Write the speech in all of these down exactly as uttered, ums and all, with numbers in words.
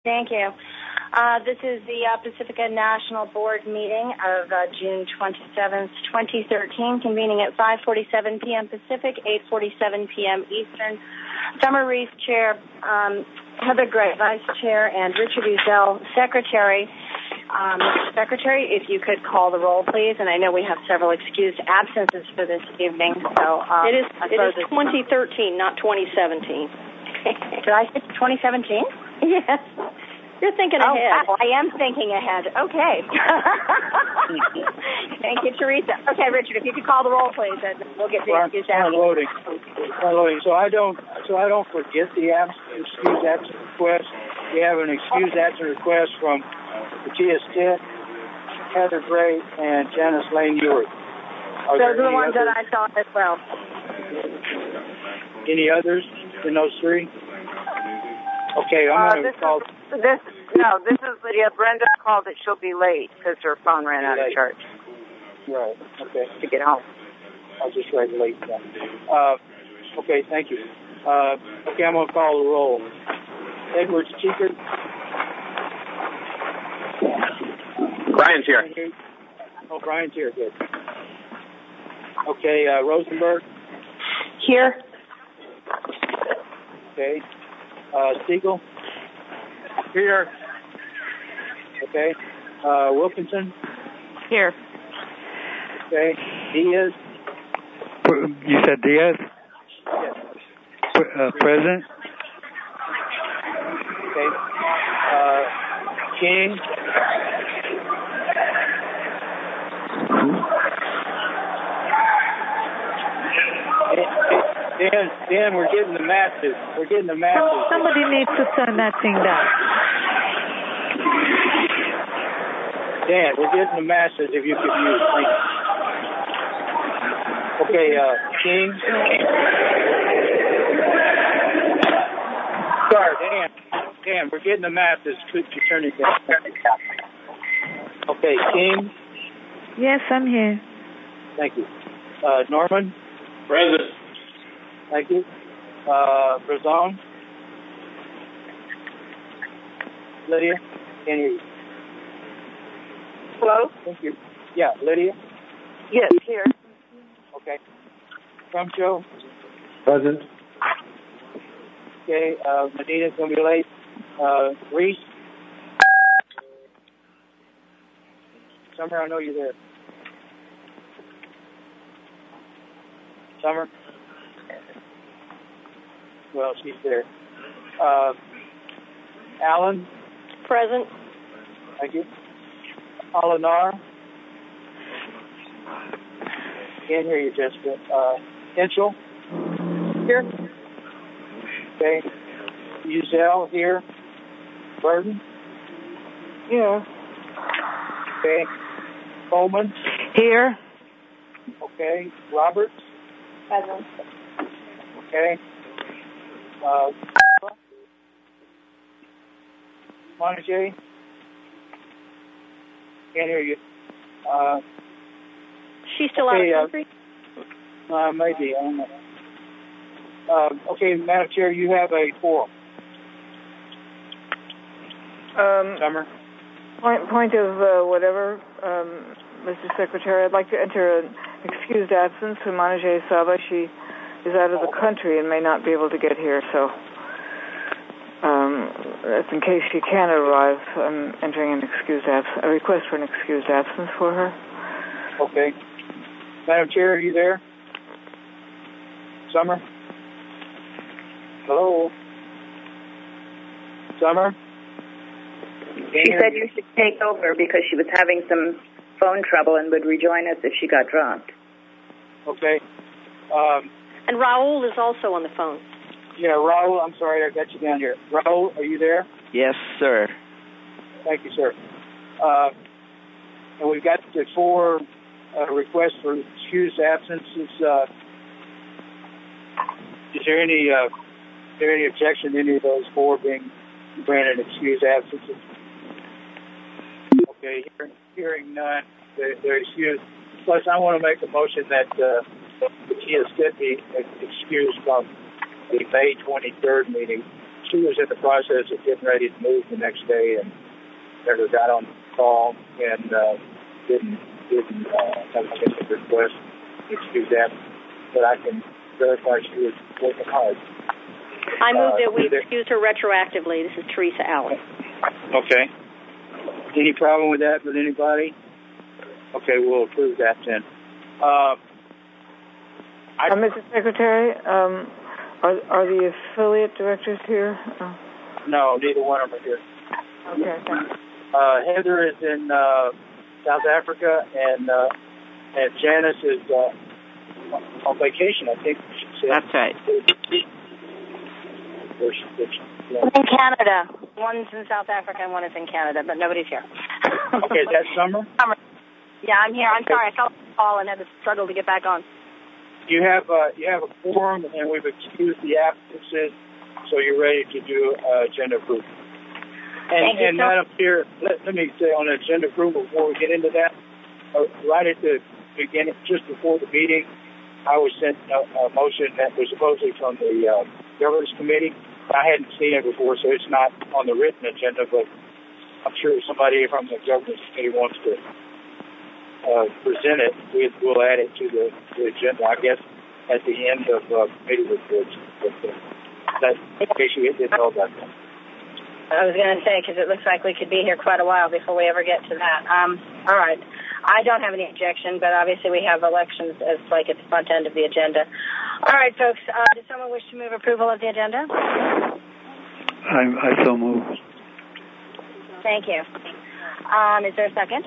Thank you. Uh, this is the uh, Pacifica National Board meeting of uh, June twenty-seventh, twenty thirteen, convening at five forty-seven p.m. Pacific, eight forty-seven p.m. Eastern. Summer Reese, Chair, um, Heather Gray, Vice Chair, and Richard Uzel, Secretary. Um, Secretary, if you could call the roll, please. And I know we have several excused absences for this evening. So um, It is, I it is twenty thirteen, not twenty seventeen. Did I say twenty seventeen? Yes. You're thinking oh, ahead. Oh, I am thinking ahead. Okay. Thank you, Teresa. Okay, Richard, if you could call the roll, please, and we'll get the excuse absence. Unloading. Unloading. So I don't. So I don't forget the abs- excuse absence request. We have an excuse absence request from Matthias Stitt, Heather Gray, and Janice Lane Ewart. Are Those are the ones others? that I saw as well. Any others in those three? Okay, I'm uh, going to call. Is, this no, this is Lydia. Brenda called that she'll be late because her phone ran out of charge. Right. Okay. To get home. I'll just write late then. Uh, okay. Thank you. Uh, okay, I'm going to call the roll. Edwards, Cheeker. Brian's here. Oh, Brian's here. Good. Okay, uh, Rosenberg. Here. Okay. Uh, Siegel. Here. Okay. Uh, Wilkinson. Here. Okay. Diaz. You said Diaz? Yes. Uh, present. Okay. Uh, King. Dan, Dan, we're getting the matches. We're getting the matches. Somebody needs to turn that thing down. Dan, we're getting the matches if you could use. Thank you. Okay, uh, King. Sorry, Dan. Dan, we're getting the matches. Could you turn it down? Okay, King. Yes, I'm here. Thank you. Uh, Norman. Present. Thank you. Uh, Brazon. Lydia. Can you? Hello? Thank you. Yeah, Lydia. Yes, here. Okay. Crumshow. Present. Okay. Uh, Medina's going to be late. Uh, Reese. Summer, I know you're there. Summer. Well, she's there. Uh, Alan. Present. Thank you. Alinar. Can't hear you, Jessica. Uh, Henschel. Here. Okay. Uzel here. Burton. Yeah. Okay. Coleman. Here. Okay. Roberts. Present. Okay. Uh, Montague. Can't hear you. Uh, She's still okay, out of country? Uh, uh, maybe. I don't know. Uh, okay, Madam Chair, you have a quorum. Um, Summer. point, point of uh, whatever, um, Mister Secretary, I'd like to enter an excused absence for Manajay Saba. She is out of the country and may not be able to get here, so um, that's in case she can arrive. I'm entering an excused absence, a request for an excused absence for her. Okay. Madam Chair, are you there? Summer? Hello? Summer? She said you should take over because she was having some phone trouble and would rejoin us if she got dropped. Okay. Um, And Raul is also on the phone. yeah, Raul, I'm sorry, I got you down here. Raul, are you there? Yes, sir. Thank you, sir. Uh, and we've got the four uh, requests for excused absences. Uh, is there any uh, is there any objection to any of those four being granted excused absences? Okay, hearing, hearing none, they're, they're excused. Plus, I want to make a motion that uh, Matthias Stitt be excused from the May twenty-third meeting she was in the process of getting ready to move the next day and never got on the call and uh, didn't didn't uh, have a request to excuse that. But I can verify she was working hard. I move Uh, that we is there- excuse her retroactively. This is Teresa Allen. Okay. Any problem with that with anybody? Okay, we'll approve that then. Uh, I, Uh, Mister Secretary, um, are are the affiliate directors here? Oh. no, neither one of them are here. Okay, thanks. Uh, Heather is in uh, South Africa, and uh, and Janice is uh, on vacation, I think she said. That's right. Where she, where she, yeah. In Canada. One's in South Africa and one is in Canada, but nobody's here. Okay, is that Summer? Summer. Yeah, I'm here. I'm Okay. sorry. I fell off the call and had to struggle to get back on. You have uh, you have a quorum, and we've excused the absences, so you're ready to do uh, agenda approval. And, Thank you, and sir. Madam Chair, let, let me say on agenda approval before we get into that, uh, right at the beginning, just before the meeting, I was sent a, a motion that was supposedly from the uh, Governance Committee. I hadn't seen it before, so it's not on the written agenda, but I'm sure somebody from the Governance Committee wants to uh, present it. We, we'll add it to the, the agenda, I guess, at the end of uh, committee reports. But, uh, that, in case you didn't know about that. I was going to say, because it looks like we could be here quite a while before we ever get to that. Um, all right. I don't have any objection, but obviously we have elections as like at the front end of the agenda. All right, folks. Uh, does someone wish to move approval of the agenda? I, I so move. Thank you. Um, is there a second?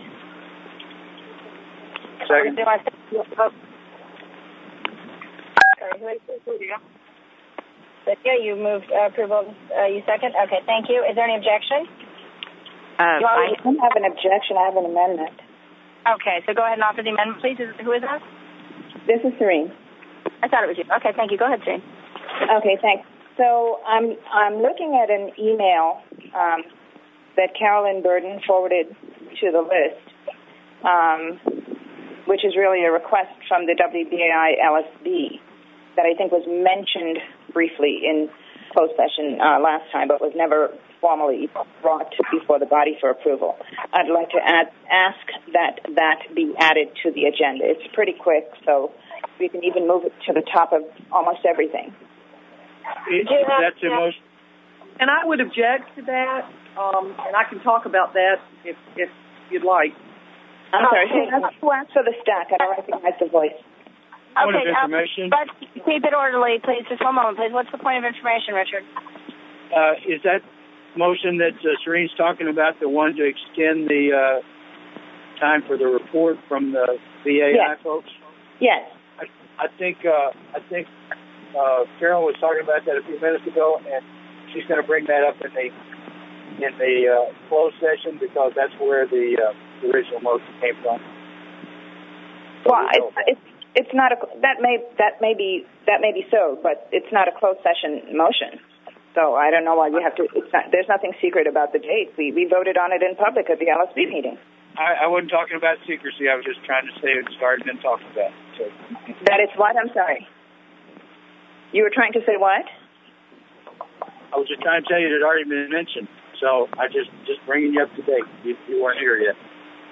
Second. Do I oh. Sorry, who is this? Who are you? Yeah, you moved uh, approval. Uh, you second? Okay, thank you. Is there any objection? Uh, I don't have an objection. I have an amendment. Okay, so go ahead and offer the amendment, please. Is, who is that? This is Serene. I thought it was you. Okay, thank you. Go ahead, Jane. Okay, thanks. So I'm I'm looking at an email um, that Carolyn Burden forwarded to the list, um, which is really a request from the W B A I L S B that I think was mentioned briefly in closed session uh, last time, but was never formally brought before the body for approval. I'd like to add, ask that that be added to the agenda. It's pretty quick, so we can even move it to the top of almost everything. Is, that's a motion. And I would object to that, um, and I can talk about that if if you'd like. I'm sorry, who asked, who asked for the stack? I don't recognize the voice. Point Okay, of information. Um, let's keep it orderly, please. Just one moment, please. What's the point of information, Richard? Uh, is that motion that uh, Serene's talking about the one to extend the uh, time for the report from the V A I Yes. folks? Yes. I, I think uh, I think uh, Carol was talking about that a few minutes ago, and she's going to bring that up in the in the uh, closed session because that's where the, uh, the original motion came from. So Well, we know it's, it's it's not a that may that may be that may be so, but it's not a closed session motion. So I don't know why we have to. It's not, there's nothing secret about the date. We we voted on it in public at the L S B meeting. I, I wasn't talking about secrecy. I was just trying to say it started and talked about. So. That is what? I'm sorry. You were trying to say what? I was just trying to tell you it had already been mentioned. So I just just bringing you up to date. You, you weren't here yet.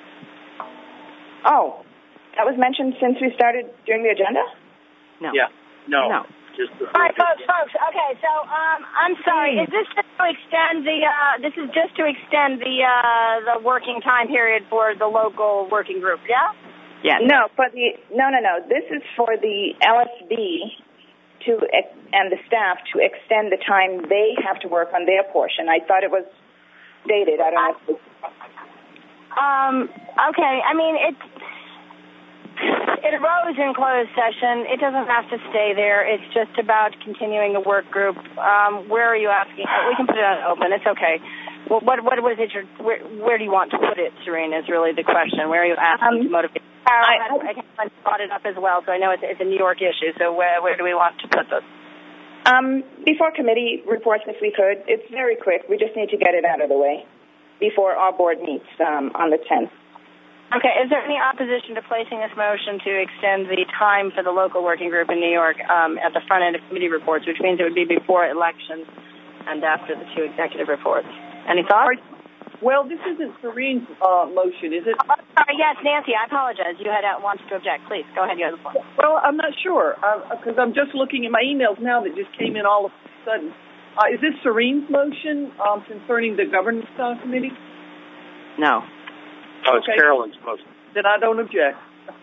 Oh, that was mentioned since we started doing the agenda? No. Yeah. No. No. Just All right, folks, folks. Okay, so um, I'm sorry. Is this just to extend the? Uh, this is just to extend the uh, the working time period for the local working group. Yeah. Yes. No, for the no, no, no. This is for the L S B to ex- and the staff to extend the time they have to work on their portion. I thought it was dated. I don't know. If it was... Um. Okay. I mean, it it arose in closed session. It doesn't have to stay there. It's just about continuing the work group. Um. Where are you asking? We can put it on open. It's okay. Well, what what what is it? Your, where where do you want to put it, Serene? Is really the question. Where are you asking um, to motivate? Carol I, I, I brought it up as well, so I know it's, it's a New York issue. So where where do we want to put this? Um, before committee reports, if we could. It's very quick. We just need to get it out of the way before our board meets um, on the tenth. Okay. Is there any opposition to placing this motion to extend the time for the local working group in New York um, at the front end of committee reports, which means it would be before elections and after the two executive reports. Any thoughts? Well, this isn't Serene's uh, motion, is it? Oh, sorry, yes, Nancy, I apologize. You had uh, wanted to object. Please, go ahead. You have the floor. Well, I'm not sure, because uh, I'm just looking at my emails now that just came in all of a sudden. Uh, is this Serene's motion um, concerning the governance uh, committee? No. Oh, it's Okay. Carolyn's motion. Then I don't object.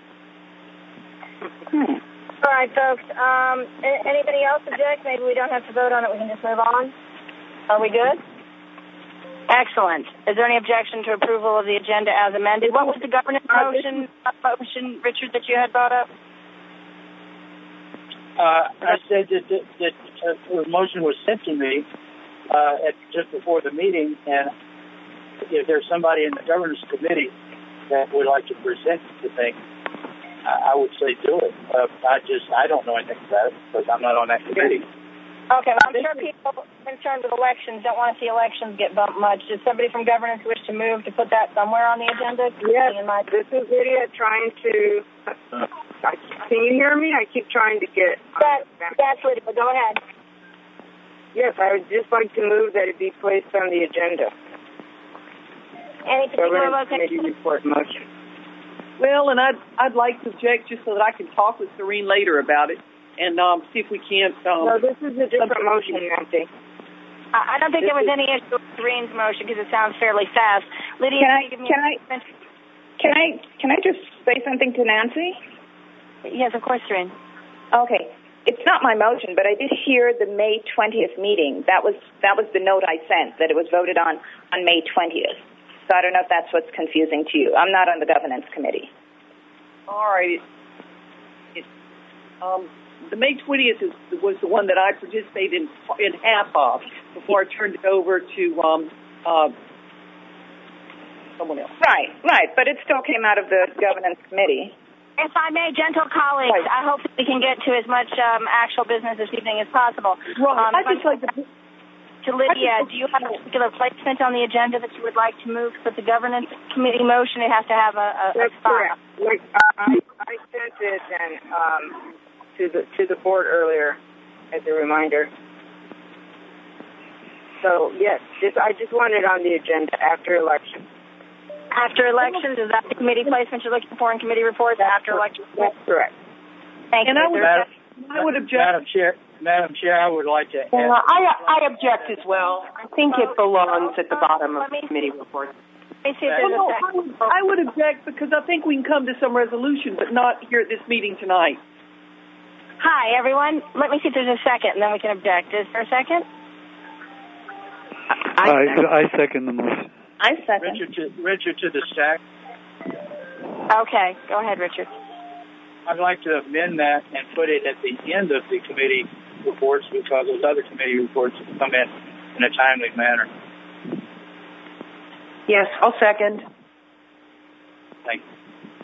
Hmm. All right, folks. Um, anybody else object? Maybe we don't have to vote on it. We can just move on. Are we good? Excellent. Is there any objection to approval of the agenda as amended? What was the governance motion, uh, motion, Richard, that you had brought up? Uh, I said that, that, that uh, the motion was sent to me uh, at, just before the meeting, and if there's somebody in the governance committee that would like to present the thing, I, I would say do it. Uh, I just I don't know anything about it because I'm not on that committee. Okay, well, I'm sure people concerned with elections don't want to see elections get bumped much. Does somebody from governance wish to move to put that somewhere on the agenda? Yes, this is Lydia trying to... Uh, can you hear me? I keep trying to get... That, that's Lydia. Go ahead. Yes, I would just like to move that it be placed on the agenda. Any particular Governance location? Committee report motion. Well, and I'd, I'd like to object just so that I can talk with Serene later about it and um, see if we can't... Um, no, this is a different motion, Nancy. I don't think this there was is... any issue with Serene's motion because it sounds fairly fast. Lydia, can I, can you give me can a I, can I, can I just say something to Nancy? Yes, of course, Serene. Okay. It's not my motion, but I did hear the May twentieth meeting. That was that was the note I sent, that it was voted on on May twentieth. So I don't know if that's what's confusing to you. I'm not on the governance committee. All right. It, it, um, the May twentieth is, was the one that I participated in in half of before I turned it over to um, uh, someone else. Right, right. But it still came out of the governance committee. If I may, gentle colleagues, right. I hope that we can get to as much um, actual business this evening as possible. Right. Um, I'd just like to... To Lydia, do you have a particular placement on the agenda that you would like to move for the governance committee motion? It has to have a, a, a That's spot. correct. Like, I, I sent it and, um, to the to the board earlier as a reminder. So, yes, just, I just want it on the agenda after elections. After elections, is that the committee placement you're looking for in committee reports after elections? That's correct. Thank and you. I would, Madam, I would object. Madam Chair, Madam Chair, I would like to add. Well, I, I object as well. I think it belongs at the bottom of the committee report. Let me see if there's Well, no, a I would, I would object because I think we can come to some resolution, but not here at this meeting tonight. Hi, everyone. Let me see if there's a second, and then we can object. Is there a second? I, I, I second the motion. I second. Richard to, Richard to the stack. Okay. Go ahead, Richard. I'd like to amend that and put it at the end of the committee reports because those other committee reports come in in a timely manner. Yes, I'll second. Thank you.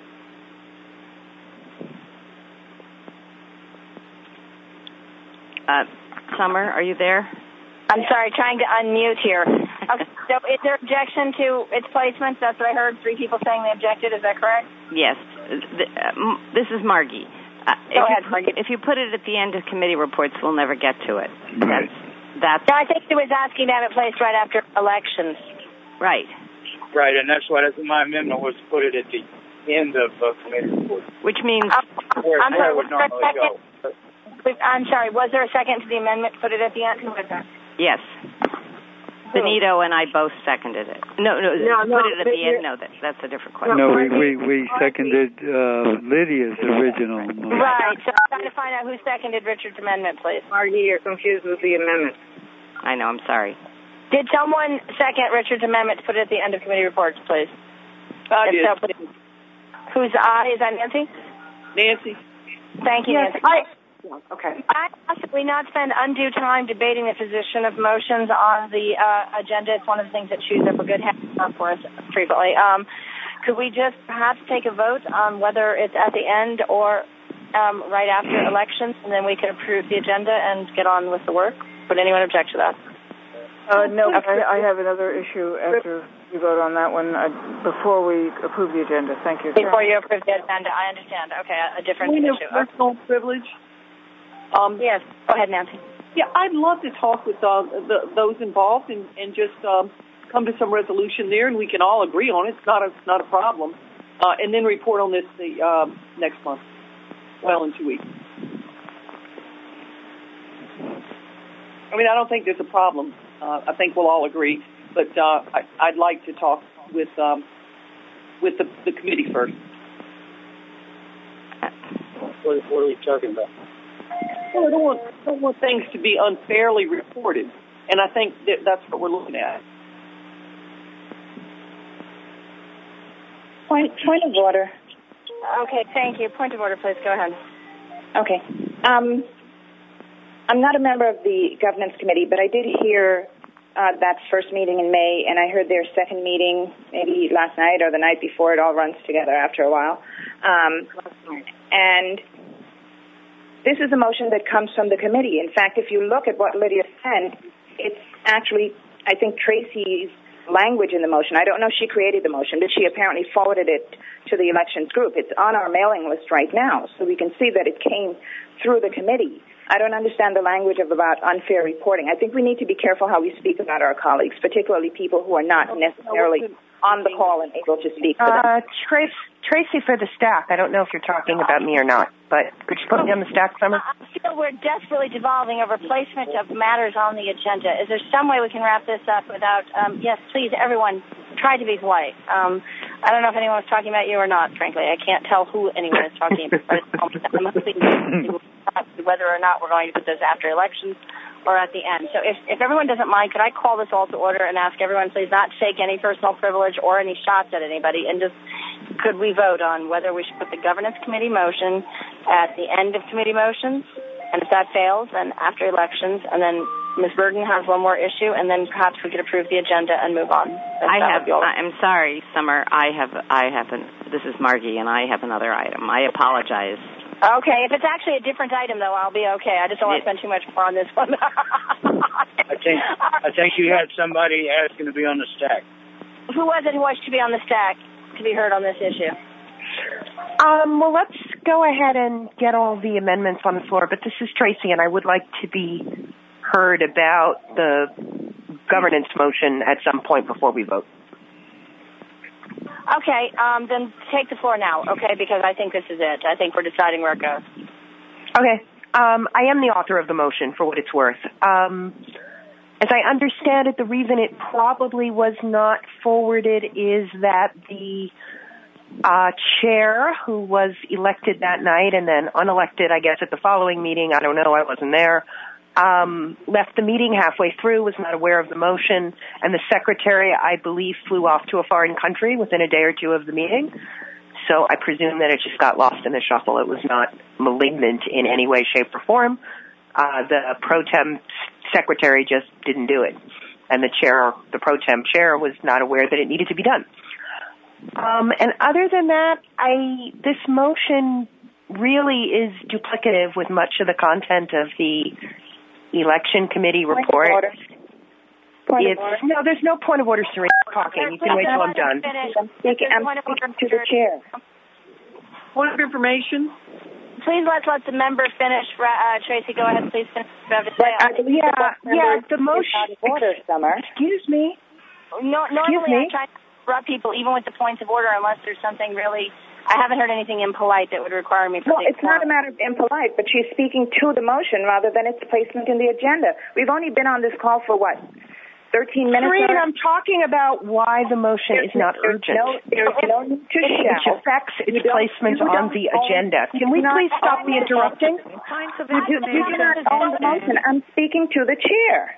Uh, Summer, are you there? I'm sorry, trying to unmute here. Okay, so is there objection to its placement? That's what I heard, three people saying they objected. Is that correct? Yes. This is Margie. Uh, Go if ahead, you, Margie. If you put it at the end of committee reports, we'll never get to it. Right. That's, that's No, I think he was asking to have it placed right after elections. right. Right, and that's what my amendment was to put it at the end of uh, committee reports. Which means Um, Where, I'm where sorry, it would was there a normally go. second? I'm sorry, was there a second to the amendment to put it at the end? Who was that? yes. Benito and I both seconded it. No, no, No, no, put it at the but end. No, that, that's a different question. No, we, we, we seconded uh, Lydia's original motion. Right, so I'm trying to find out who seconded Richard's amendment, please. Margie, you're confused with the amendment. I know, I'm sorry. Did someone second Richard's amendment to put it at the end of committee reports, please? I If did. so, please. Who's aye? Is that Nancy? Nancy? Thank you, Yes, Nancy. I, okay. I ask that we not spend undue time debating the position of motions on the uh, agenda. It's one of the things that chews up a good half hour for us frequently. Um, could we just perhaps take a vote on whether it's at the end or um, right after elections, and then we can approve the agenda and get on with the work? Would anyone object to that? Uh, no, I, I have another issue after you vote on that one, uh, before we approve the agenda. Thank you. Before you approve the agenda, I understand. Okay, a, a different Point of issue. personal privilege. Um, yes, go ahead, Nancy. Yeah, I'd love to talk with uh, the, those involved and, and just um, come to some resolution there, and we can all agree on it. It's not a, it's not a problem. Uh, and then report on this the uh, next month, well, in two weeks. I mean, I don't think there's a problem. Uh, I think we'll all agree, but uh, I, I'd like to talk with um, with the, the committee first. What, what are we talking about? Well, I don't want, don't want things to be unfairly reported, and I think that that's what we're looking at. Point, point of order. Okay, thank you. Point of order, please. Go ahead. Okay. Um, I'm not a member of the governance committee, but I did hear uh, that first meeting in May, and I heard their second meeting maybe last night or the night before. It all runs together after a while. Um, and this is a motion that comes from the committee. In fact, if you look at what Lydia sent, it's actually, I think, Tracy's language in the motion. I don't know if she created the motion, but she apparently forwarded it to the elections group. It's on our mailing list right now, so we can see that it came through the committee. I don't understand the language of about unfair reporting. I think we need to be careful how we speak about our colleagues, particularly people who are not necessarily on the call and able to speak for them. Uh, Trace, Tracy for the stack. I don't know if you're talking about me or not, but could you put me on the stack, Summer? I feel we're desperately devolving over placement of matters on the agenda. Is there some way we can wrap this up without, um, yes, please, everyone, try to be polite. Um, I don't know if anyone was talking about you or not, frankly. I can't tell who anyone is talking about. I'm mostly whether or not we're going to put this after elections or at the end. So if, if everyone doesn't mind, could I call this all to order and ask everyone please not take any personal privilege or any shots at anybody, and just could we vote on whether we should put the governance committee motion at the end of committee motions, and if that fails, then after elections, and then Miz Burden has one more issue, and then perhaps we could approve the agenda and move on. I have. I'm sorry, Summer. I have. I have. An, this is Margie, and I have another item. I apologize. Okay, if it's actually a different item, though, I'll be okay. I just don't want to spend too much more on this one. I think I think you had somebody asking to be on the stack. Who was it who wished to be on the stack to be heard on this issue? Um, well, let's go ahead and get all the amendments on the floor. But this is Tracy, and I would like to be heard about the governance motion at some point before we vote. Okay, um, then take the floor now, okay, because I think this is it. I think we're deciding where it goes. Okay. Um, I am the author of the motion, for what it's worth. Um, as I understand it, the reason it probably was not forwarded is that the uh, chair, who was elected that night and then unelected, I guess, at the following meeting, I don't know, I wasn't there, Um, left the meeting halfway through, was not aware of the motion, and the secretary, I believe, flew off to a foreign country within a day or two of the meeting. So I presume that it just got lost in the shuffle. It was not malignant in any way, shape, or form. Uh, the pro tem secretary just didn't do it. And the chair, the pro tem chair, was not aware that it needed to be done. Um, and other than that, I this motion really is duplicative with much of the content of the election committee Point report. Of order. Point it's, of order. No, there's no point of order, Serena, talking. You can wait till I'm done. I'm speaking, I'm speaking to the chair. Point of information. Please let's let the member finish. Uh, Tracy, go ahead, please finish. But I believe yeah, yeah, the motion. Out of order, Summer. Excuse me. No, normally me? I try to interrupt people, even with the points of order, unless there's something really. I haven't heard anything impolite that would require me to Well, take it's not a matter of impolite, but she's speaking to the motion rather than its placement in the agenda. We've only been on this call for, what, thirteen minutes? Serene, I'm talking about why the motion there's, is not there's urgent. No, there's no need to Which shout. affects its placement on the agenda. Can we please stop the interrupting? You do, you do not own the motion. I'm speaking to the chair.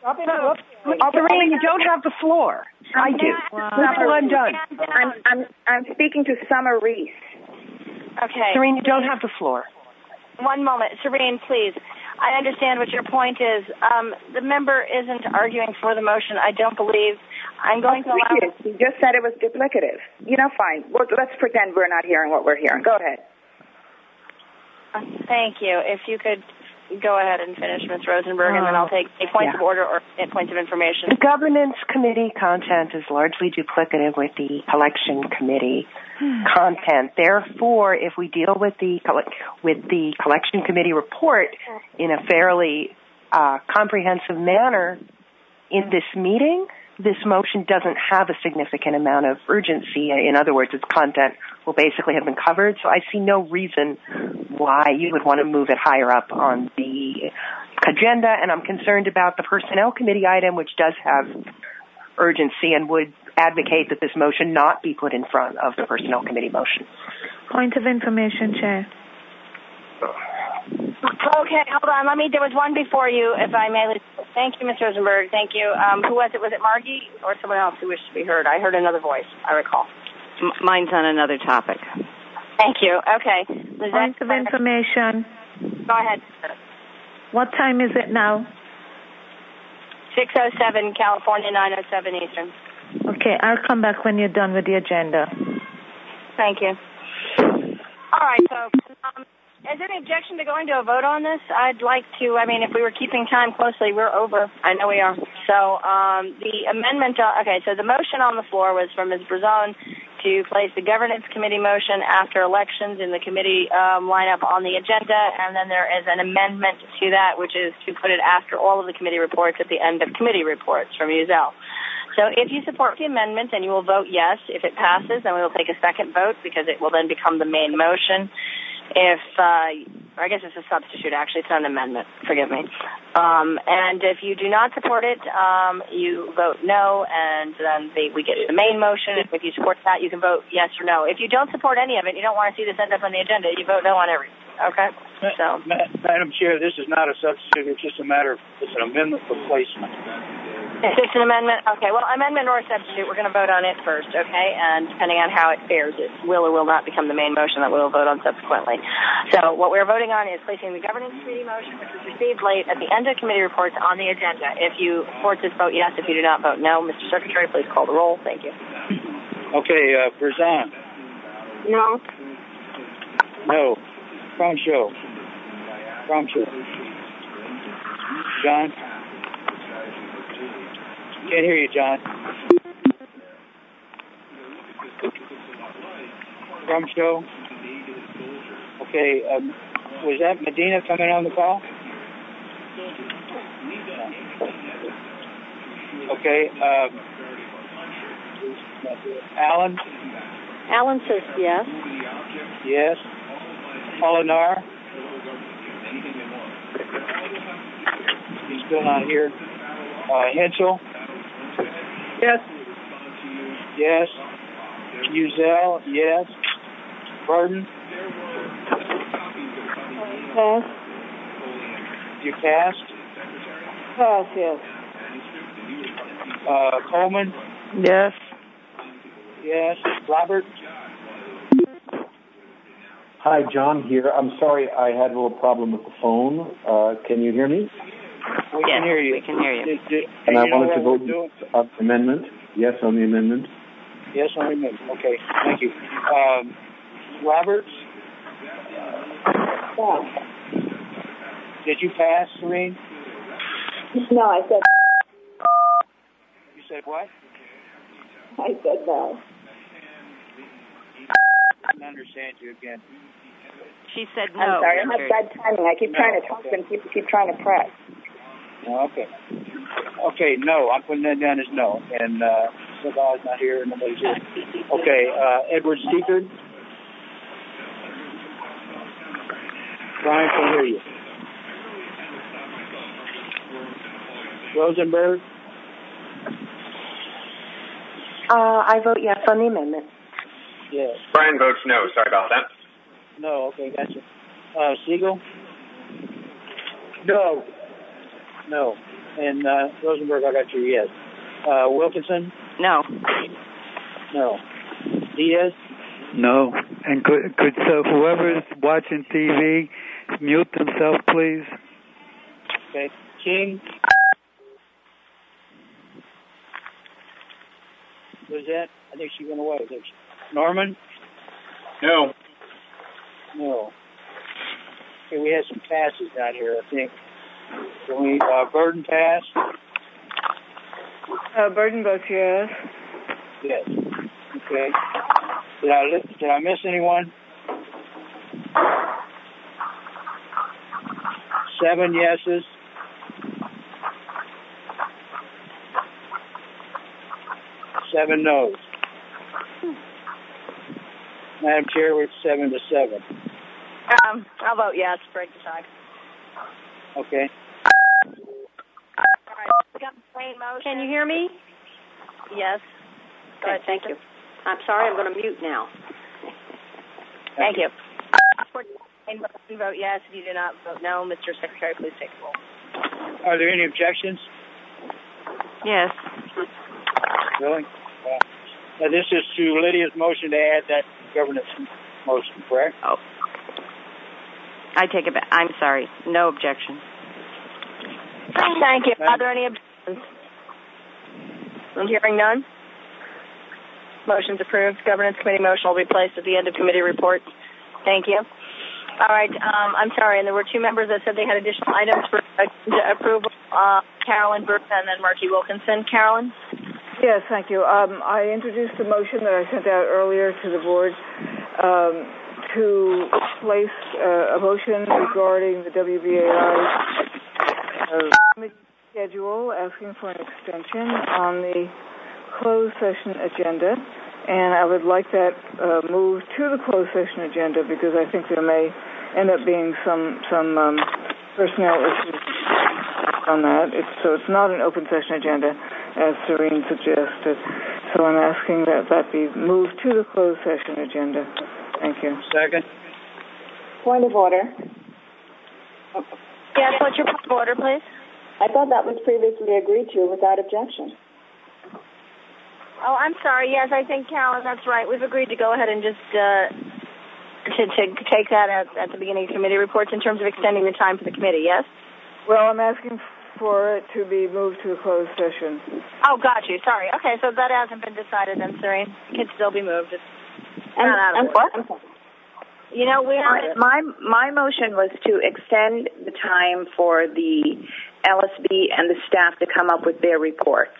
Serene, you don't have the floor. I do. Wow. Until I'm done. I'm, I'm, I'm speaking to Summer Reese. Okay. Serene, you don't have the floor. One moment. Serene, please. I understand what your point is. Um, the member isn't arguing for the motion, I don't believe. I'm going oh, to allow... You just said it was duplicative. You know, fine. Well, let's pretend we're not hearing what we're hearing. Go ahead. Uh, thank you. If you could go ahead and finish, Miz Rosenberg, and then I'll take a points yeah. of order or points of information. The governance committee content is largely duplicative with the election committee hmm. content. Therefore, if we deal with the with the collection committee report in a fairly uh, comprehensive manner in this meeting, this motion doesn't have a significant amount of urgency. In other words, its content will basically have been covered. So I see no reason why you would want to move it higher up on the agenda. And I'm concerned about the Personnel Committee item, which does have urgency and would advocate that this motion not be put in front of the Personnel Committee motion. Point of information, Chair. Okay, hold on. Let me. There was one before you, if I may. Thank you, Miz Rosenberg. Thank you. Um, who was it? Was it Margie or someone else who wished to be heard? I heard another voice. I recall. M- mine's on another topic. Thank you. Okay. Point of information. Go ahead. What time is it now? six oh seven California, nine oh seven Eastern. Okay, I'll come back when you're done with the agenda. Thank you. All right, folks. Um, is there any objection to going to a vote on this? I'd like to. I mean, if we were keeping time closely, we're over. I know we are. So um, the amendment. Uh, okay, so the motion on the floor was from Miz Brazone to place the Governance Committee motion after elections in the committee um, lineup on the agenda, and then there is an amendment to that, which is to put it after all of the committee reports at the end of committee reports from U Z L. So if you support the amendment, then you will vote yes. If it passes, then we will take a second vote because it will then become the main motion. If, uh, I guess it's a substitute, actually. It's not an amendment. Forgive me. Um, and if you do not support it, um, you vote no, and then the, we get to the main motion. If you support that, you can vote yes or no. If you don't support any of it, you don't want to see this end up on the agenda, you vote no on everything. Okay? So, Madam Chair, this is not a substitute. It's just a matter of, it's an amendment for placement. Is this an amendment? Okay, well, amendment or substitute, we're going to vote on it first, okay? And depending on how it fares, it will or will not become the main motion that we'll vote on subsequently. So what we're voting on is placing the Governance Committee motion, which was received late at the end of committee reports on the agenda. If you support this, vote yes. If you do not, vote no. Mister Secretary, please call the roll. Thank you. Okay, uh, Berzon. No. No. Cronshaw. Cronshaw. John? Can't hear you, John. Crumshow. Okay, um, was that Medina coming on the call? Okay, um, Alan? Alan says yes. Yes. Polinar? He's still not here. Uh, Hensel? Yes. Yes. Uzel? Yes. Burton? Pass. You passed? Pass, yes. Uh, Coleman? Yes. Yes. Robert? Hi, John here. I'm sorry I had a little problem with the phone. Uh, can you hear me? We yes, can hear you. we can hear you. Did, did, and I you know wanted to vote on the amendment. Yes, on the amendment. Yes, on the amendment. Okay, thank you. Um, Roberts? Yeah. Did you pass, Serene? No, I said. You said what? I said no. I didn't understand you again. She said no. I'm sorry, I have bad timing. I keep no, trying to talk okay. and keep keep trying to press. Oh, okay. Okay, no. I'm putting that down as no. And uh, Sabal's not here. Nobody's here. Okay, uh, Edward Steekard. Brian can hear you. Rosenberg. Uh, I vote yes on the amendment. Yes. Brian votes no. Sorry about that. No, okay, gotcha. Uh, Siegel? No. No. And uh, Rosenberg, I got your yes. Uh, Wilkinson? No. No. Diaz? No. And could, could so whoever's watching T V mute themselves, please? Okay. King? Who's that? I think she went away. Norman? No. No. Okay, we had some passes down here, I think. Can we, uh, Burden pass? Uh, Burden votes yes. Yes. Okay. Did I, did I miss anyone? Seven yeses. seven noes. Madam Chair, we're seven to seven. Um, I'll vote yes. Break the tie. Okay. All right. We got the same motion. Can you hear me? Yes. Go ahead. Thank you. I'm sorry. I'm going to mute now. Thank you. Vote yes. If you do not vote no, Mister Secretary, please take the roll. Are there any objections? Yes. Really? Uh, now this is to Lydia's motion to add that governance motion, correct? Oh. I take it back. I'm sorry. No objection. Thank you. Are there any objections? I'm hearing none. Motion's approved. Governance Committee motion will be placed at the end of committee reports. Thank you. All right. Um, I'm sorry. And there were two members that said they had additional items for uh, approval. Uh, Carolyn Burton and then Marky Wilkinson. Carolyn? Yes, thank you. Um, I introduced a motion that I sent out earlier to the board um, to place uh, a motion regarding the W B A I uh, schedule, asking for an extension on the closed session agenda. And I would like that uh, moved to the closed session agenda because I think there may end up being some some um, personnel issues on that. It's, so it's not an open session agenda, as Serene suggested. So I'm asking that that be moved to the closed session agenda. Thank you. Second. Point of order. Yes, what's your point of order, please? I thought that was previously agreed to without objection. Oh, I'm sorry. Yes, I think, Carolyn, that's right. We've agreed to go ahead and just uh, to, to take that at, at the beginning of committee reports in terms of extending the time for the committee, yes? Well, I'm asking for it to be moved to a closed session. Oh, got you. Sorry. Okay, so that hasn't been decided then, Serene. It can still be moved. It's And, not out of and order. what? You know, we have... My, my motion was to extend the time for the L S B and the staff to come up with their reports.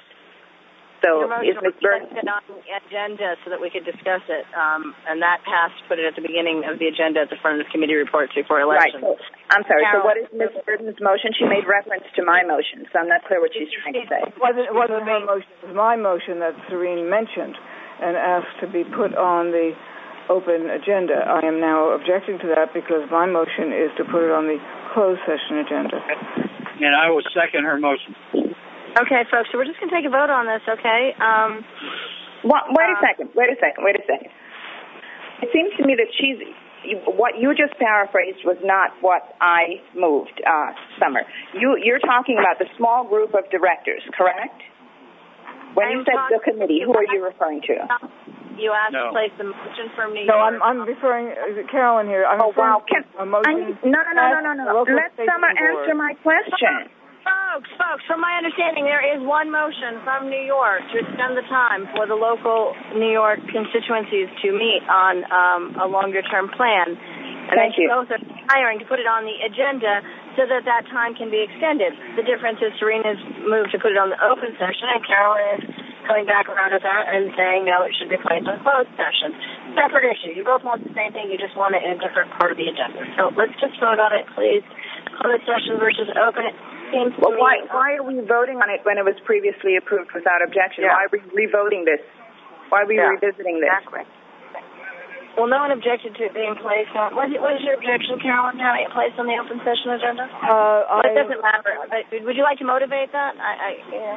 So is Miz Burton on the agenda so that we could discuss it, um, and that passed. Put it at the beginning of the agenda at the front of the committee reports before election. Right. So, I'm sorry. Carol, so what is Miz Burton's motion? She made reference to my motion, so I'm not clear what she's trying to say. It wasn't, it wasn't her motion. It was my motion that Serene mentioned and asked to be put on the open agenda. I am now objecting to that because my motion is to put it on the closed session agenda. And I will second her motion. Okay, folks, so we're just going to take a vote on this, okay? Um, well, wait a uh, second. Wait a second. Wait a second. It seems to me that she's, what you just paraphrased was not what I moved, uh, Summer. You, you're talking about the small group of directors, correct? When I'm you said the committee, who are you referring to? You asked no. to place the motion from New No, York. I'm, I'm referring, is it Carolyn here? I'm oh, wow. Can, a motion. I, no, no, no, no, no, no. Let Summer answer my question. Folks, folks, from my understanding, there is one motion from New York to extend the time for the local New York constituencies to meet on um, a longer-term plan. And Thank you. both are hiring to put it on the agenda so that that time can be extended. The difference is Serena's moved to put it on the open session, and Carolyn is coming back around with that and saying, no, it should be placed on closed session. Separate issue. You both want the same thing. You just want it in a different part of the agenda. So let's just vote on it, please. Closed session versus open. It seems well, to why, me, why are we voting on it when it was previously approved without objection? Yeah. Why are we re-voting this? Why are we yeah. revisiting this? Exactly. Well, no one objected to it being placed on. What is, what is your objection, Carolyn, to having it placed on the open session agenda? Uh, well, it I, doesn't matter. But would you like to motivate that? I, I yeah.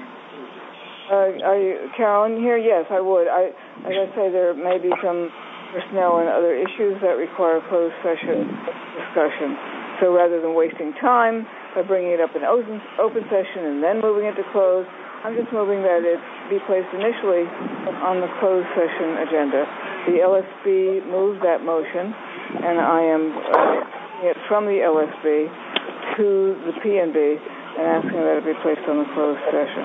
Uh, are you, Carolyn here? Yes, I would. I, as I say, there may be some personnel and other issues that require closed session discussion. So rather than wasting time by bringing it up in open, open session and then moving it to closed, I'm just moving that it be placed initially on the closed session agenda. The L S B moved that motion, and I am uh, it from the L S B to the P N B and asking that it be placed on the closed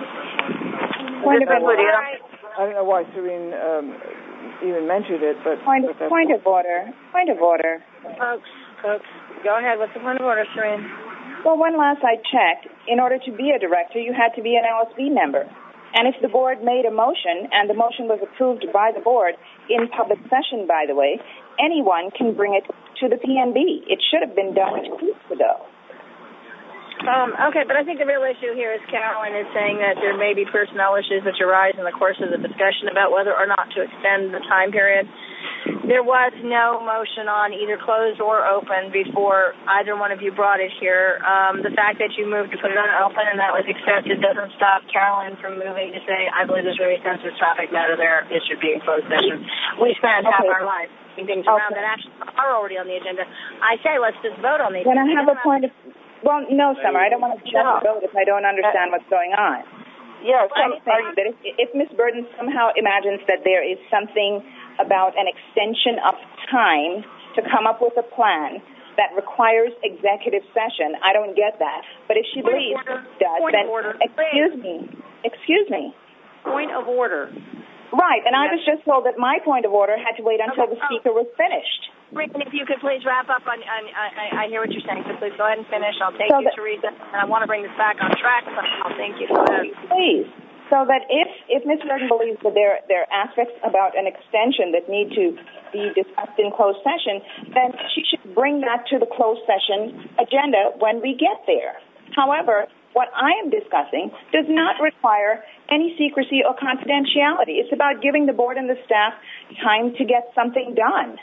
session. Point of order. I don't know why Serene um, even mentioned it, but point, but point of order. Point of order. Folks, folks, go ahead. What's the point of order, Serene? Well, when last I checked, in order to be a director, you had to be an L S B member. And if the board made a motion, and the motion was approved by the board, in public session, by the way, anyone can bring it to the P N B. It should have been done two weeks ago. Um, okay, but I think the real issue here is Carolyn is saying that there may be personnel issues which arise in the course of the discussion about whether or not to extend the time period. There was no motion on either closed or open before either one of you brought it here. Um, the fact that you moved to put it on open and that was accepted doesn't stop Carolyn from moving to say, I believe there's very sensitive traffic matter there. It should be in closed session. We spent half Okay. our lives doing things around Okay. that actually are already on the agenda. I say let's just vote on these. When I have a point of, well, no, Summer, I don't want to jump the vote if I don't understand what's going on. Yes, I'm saying that if, if Miz Burden somehow imagines that there is something about an extension of time to come up with a plan that requires executive session, I don't get that. But if she Point believes order. it does, Point then of order. excuse me, excuse me. Point of order. Right, and I was just told that my point of order had to wait until Okay. the speaker was finished. Rick, if you could please wrap up on, on I, I hear what you're saying, so please go ahead and finish. I'll take So you, that, Teresa, and I want to bring this back on track, so I'll thank you. Go ahead. Please. So that if, if Miz Burden believes that there, there are aspects about an extension that need to be discussed in closed session, then she should bring that to the closed session agenda when we get there. However, what I am discussing does not require any secrecy or confidentiality. It's about giving the board and the staff time to get something done.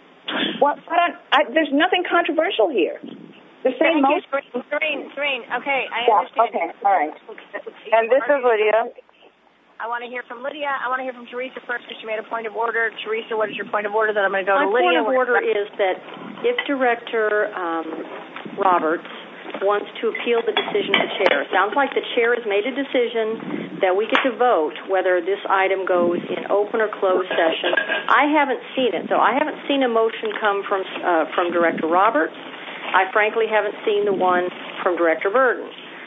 What, what on, I, there's nothing controversial here. The same Thank motion. you, Serene, Serene. Okay, I Yeah, understand. okay, all right. And this is Lydia. I want to hear from Lydia. I want to hear from Teresa first because she made a point of order. Teresa, what is your point of order? Then I'm going to go My to Lydia. point of order is that if Director um, Roberts wants to appeal the decision of the chair, it sounds like the chair has made a decision that we get to vote whether this item goes in open or closed session. I haven't seen it, so I haven't seen a motion come from uh, from Director Roberts. I frankly haven't seen the one from Director Burden.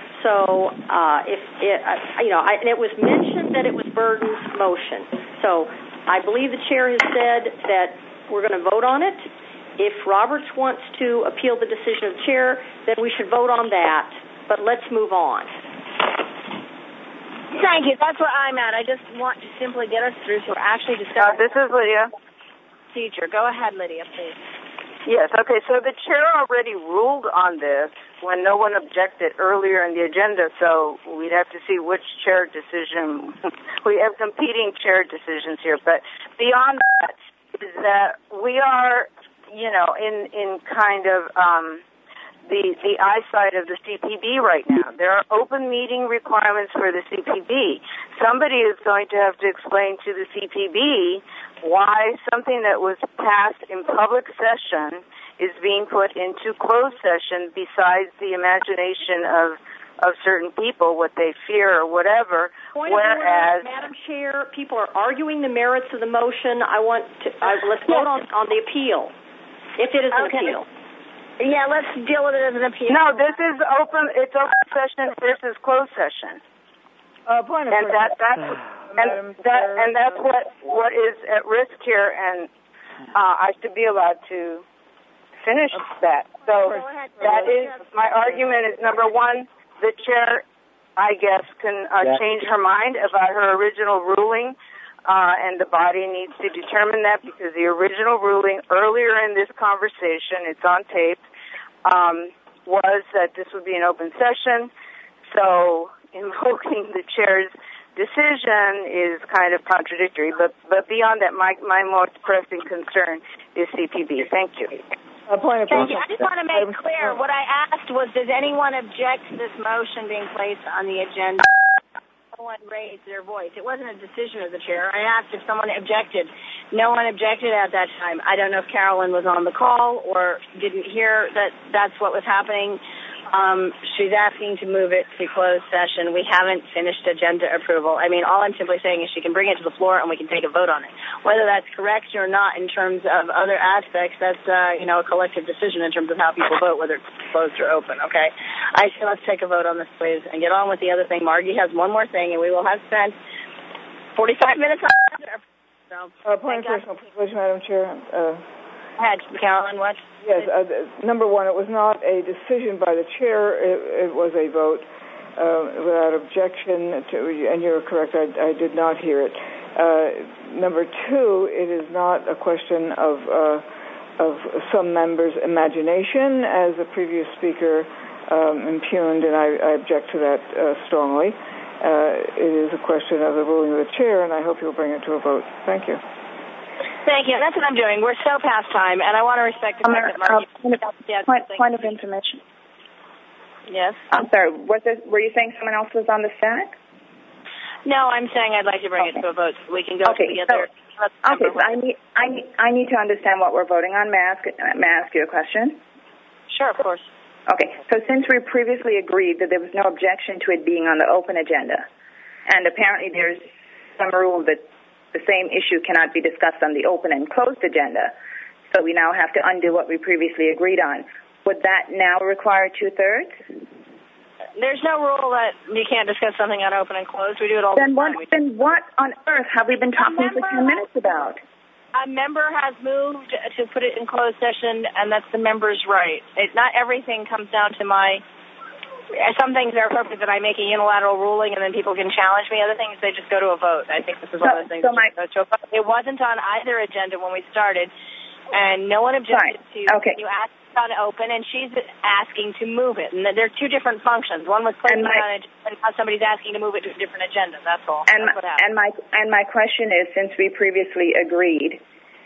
So uh, if it, uh, you know, I, and it was mentioned that it was Burden's motion. So I believe the chair has said that we're going to vote on it. If Roberts wants to appeal the decision of the chair, then we should vote on that. But let's move on. Thank you. That's where I'm at. I just want to simply get us through so we're actually discussing. Uh, this is Lydia. Procedure. Go ahead, Lydia, please. Yes, okay, so the chair already ruled on this when no one objected earlier in the agenda, so we'd have to see which chair decision. We have competing chair decisions here, but beyond that is that we are, you know, in, in kind of um, the, the eyesight of the C P B right now. There are open meeting requirements for the C P B. Somebody is going to have to explain to the C P B why something that was passed in public session is being put into closed session besides the imagination of of certain people, what they fear or whatever. Point Whereas, of order, Madam Chair, people are arguing the merits of the motion. I want to uh, let's vote on, on the appeal, if it is an Okay. appeal. Yeah, let's deal with it as an appeal. no, this is open. It's open session. This is closed session. Uh, point of and order. that that's and that and that's what what is at risk here, and uh, I should be allowed to finish that. So that is my argument. Is number one, the chair, I guess, can uh, Yeah. change her mind about her original ruling, uh, and the body needs to determine that because the original ruling earlier in this conversation, it's on tape, um, was that this would be an open session. So invoking the chair's decision is kind of contradictory, but but beyond that, my my most pressing concern is C P B. Thank you. A point of Thank you. I just want to make clear, what I asked was, does anyone object to this motion being placed on the agenda? No one raised their voice. It wasn't a decision of the chair. I asked if someone objected. No one objected at that time. I don't know if Carolyn was on the call or didn't hear that that's what was happening. Um, she's asking to move it to closed session. We haven't finished agenda approval. I mean, all I'm simply saying is she can bring it to the floor and we can take a vote on it. Whether that's correct or not in terms of other aspects, that's, uh, you know, a collective decision in terms of how people vote, whether it's closed or open, okay? I say let's take a vote on this, please, and get on with the other thing. Margie has one more thing, and we will have spent forty-five minutes on it. So, uh, point of personal privilege, Madam Chair. Uh, Go ahead, Carolyn, what? Yes, uh, number one, it was not a decision by the chair. It, it was a vote uh, without objection, to, and you're correct, I, I did not hear it. Uh, number two, it is not a question of uh, of some members' imagination, as the previous speaker um, impugned, and I, I object to that uh, strongly. Uh, it is a question of the ruling of the chair, and I hope you'll bring it to a vote. Thank you. Thank you. That's what I'm doing. We're so past time, and I want to respect the fact that Margie... Uh, point, point of information. Yes? I'm sorry. Was it, were you saying someone else was on the stack? No, I'm saying I'd like to bring okay. it to a vote so we can go okay, to the other... So, okay, so I need, I, need, I need to understand what we're voting on. May I ask, may I ask you a question? Sure, of course. Okay, so since we previously agreed that there was no objection to it being on the open agenda, and apparently there's some rule that the same issue cannot be discussed on the open and closed agenda, so we now have to undo what we previously agreed on. Would that now require two-thirds? There's no rule that you can't discuss something on open and closed. We do it all then the time. What, then what on earth have we been talking for ten minutes about? A member has moved to put it in closed session, and that's the member's right. It, not everything comes down to my... Some things are appropriate that I make a unilateral ruling, and then people can challenge me. Other things, they just go to a vote. I think this is one of those things. So my, that go to a vote. It wasn't on either agenda when we started, and no one objected fine. to... Okay. You asked on open, and she's asking to move it. And there are two different functions. One was placing it on it, and now somebody's asking to move it to a different agenda. That's all. And That's my, what happened. and my and my question is, since we previously agreed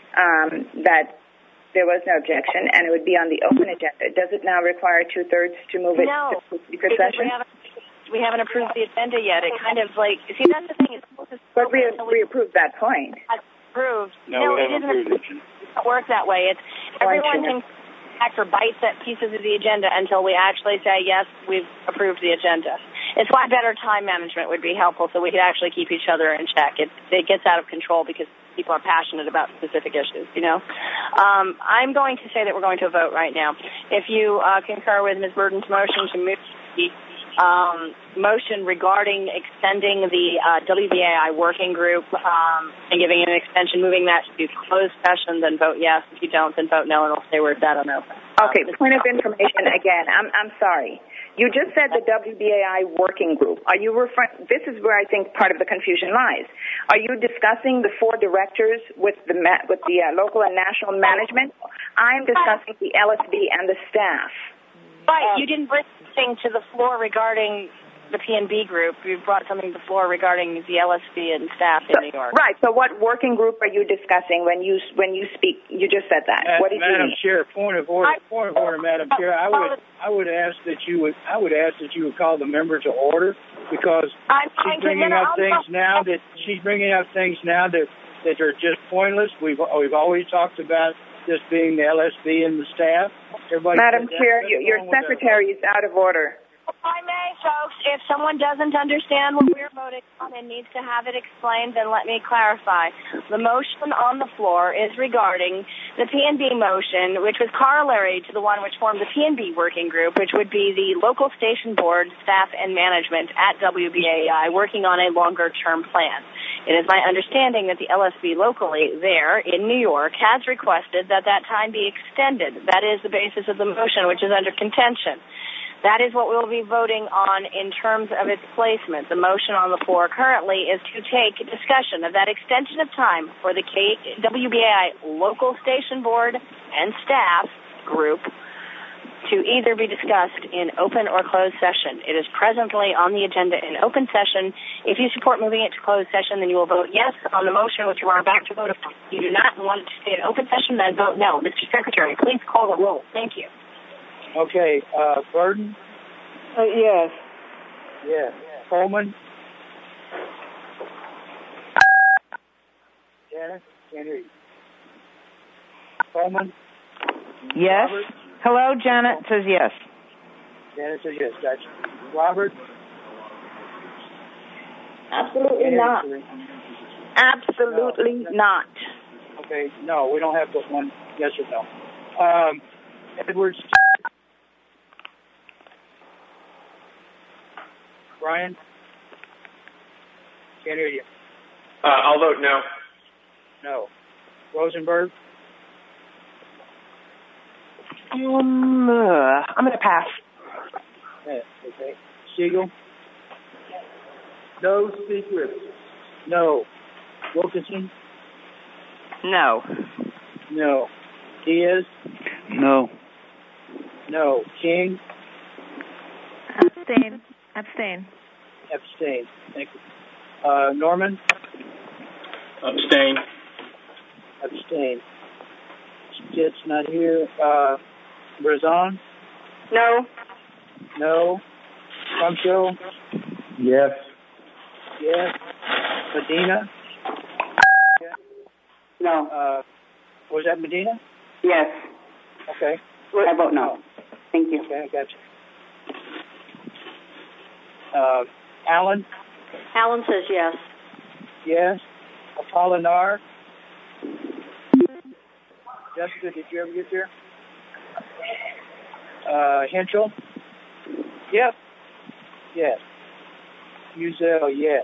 um, that there was no objection and it would be on the open agenda, does it now require two thirds to move it no, to secret because session? we haven't we haven't approved the agenda yet. It kind of like see that's the thing. It's but we we approved that point. Approved. No, no we it haven't isn't. approved it. It doesn't work that way. It's everyone can act or bites at pieces of the agenda until we actually say, yes, we've approved the agenda. It's why better time management would be helpful so we could actually keep each other in check. It, it gets out of control because people are passionate about specific issues, you know. Um, I'm going to say that we're going to a vote right now. If you uh, concur with Miz Burden's motion to move the um, motion regarding extending the uh, W B A I working group um, and giving it an extension, moving that to closed session, then vote yes. If you don't, then vote no, and it'll stay where it's at on open. Okay, um, point of information again. I'm I'm sorry. You just said the W B A I working group. Are you referring? This is where I think part of the confusion lies. Are you discussing the four directors with the with the uh, local and national management? I'm discussing the L S B and the staff. Right. Um, you didn't bring anything to the floor regarding the P N B group. You brought something to the floor regarding the L S B and staff in so, New York. Right. So what working group are you discussing when you when you speak? You just said that. Uh, what did Madam you mean? Chair, point of order. I, point of order, Madam Chair. I would I would ask that you would I would ask that you would call the member to order because I'm she's bringing up things now that she's bringing up things now that that are just pointless. We've we've always talked about this being the L S B and the staff. Everybody Madam Chair, your, your secretary is out of order. If I may, folks, if someone doesn't understand what we're voting on and needs to have it explained, then let me clarify. The motion on the floor is regarding the P N B motion, which was corollary to the one which formed the P N B working group, which would be the local station board, staff, and management at W B A I working on a longer-term plan. It is my understanding that the L S B locally there in New York has requested that that time be extended. That is the basis of the motion, which is under contention. That is what we'll be voting on in terms of its placement. The motion on the floor currently is to take discussion of that extension of time for the K- W B A I local station board and staff group to either be discussed in open or closed session. It is presently on the agenda in open session. If you support moving it to closed session, then you will vote yes on the motion, which you are about to vote upon. If you do not want it to stay in open session, then vote no. Mister Secretary, please call the roll. Thank you. Okay, uh, Burden? Uh, yes. Yes. Coleman? Janet? Can't hear you. Coleman? Yes. Robert? Hello, Janet says yes. Janet says yes. Gotcha. Robert? Absolutely not. Absolutely no. not. Okay, no, we don't have but one yes or no. Um, Edwards? Brian? Can't hear you. Uh, I'll vote no. No. Rosenberg? Um, uh, I'm going to pass. Yeah, okay. Siegel? No secrets. No. Wilkinson? No. No. Diaz? No. No. King? Abstain. Abstain. Abstain. Thank you. Uh, Norman? Abstain. Abstain. Stitt's not here. Uh, Brazon? No. No. Crumshaw? Yes. Yes. Medina? No. Uh, was that Medina? Yes. Okay. I vote no. Thank you. Okay, I got you. Uh, Alan? Alan says yes. Yes. Apolinar? Jessica, did you ever get there? Uh, Henschel? Yep. Yes. Uzel, yes.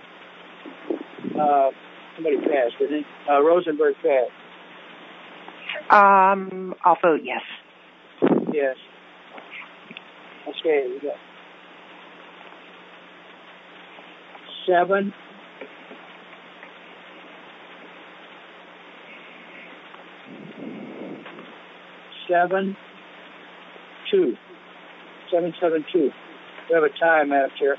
Uh, somebody passed, didn't he? Uh, Rosenberg passed. Um, I'll vote yes. Yes. Okay, we got seven. Seven, two. Seven, seven, two. We have a tie, Madam Chair.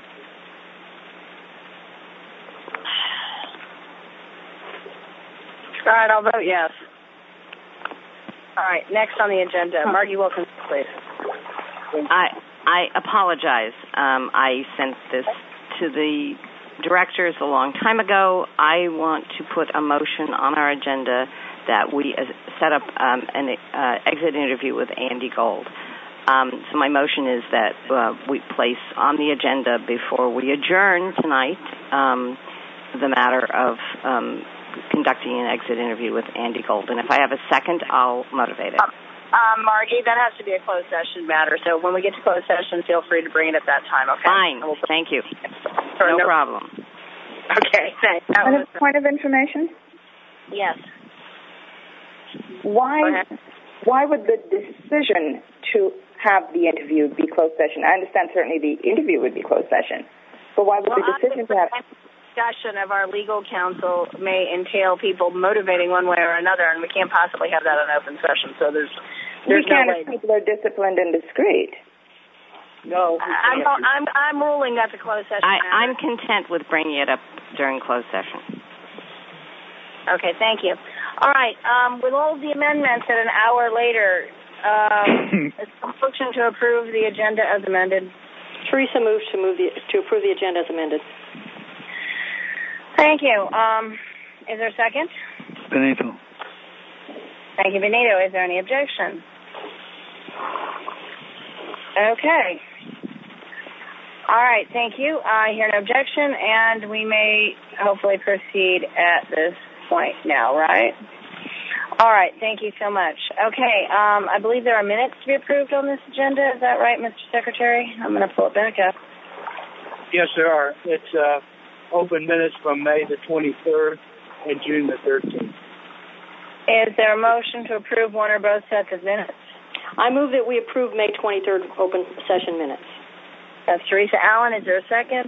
All right, I'll vote yes. All right, next on the agenda, Margie Wilkins, please. I I apologize. Um, I sent this to the directors a long time ago. I want to put a motion on our agenda that we uh, set up um, an uh, exit interview with Andy Gold. Um, so my motion is that uh, we place on the agenda before we adjourn tonight um, the matter of um, conducting an exit interview with Andy Gold. And if I have a second, I'll motivate it. Um, um, Margie, that has to be a closed session matter. So when we get to closed session, feel free to bring it at that time, okay? Fine. We'll Thank you. No, no problem. Okay, thanks. That Point was of, point of information? Yes. Why, why would the decision to have the interview be closed session? I understand certainly the interview would be closed session, but why would well, the decision to have... discussion of our legal counsel may entail people motivating one way or another, and we can't possibly have that in open session. So there's, there's we can't no way. if people are disciplined and discreet. No. I'm, I'm, I'm ruling that's a closed session. I, I'm content with bringing it up during closed session. Okay, thank you. All right, um, with all the amendments at an hour later, um, it's a motion to approve the agenda as amended. Teresa moves to move the to approve the agenda as amended. Thank you. Um, is there a second? Benito. Thank you, Benito. Is there any objection? Okay. All right, thank you. I hear no objection, and we may hopefully proceed at this point now, right? All right, thank you so much. Okay, um, I believe there are minutes to be approved on this agenda. Is that right, Mister Secretary? I'm going to pull it back up. Yes, there are. It's uh, open minutes from May the twenty-third and June the thirteenth. Is there a motion to approve one or both sets of minutes? I move that we approve May twenty-third open session minutes. That's Teresa Allen. Is there a second?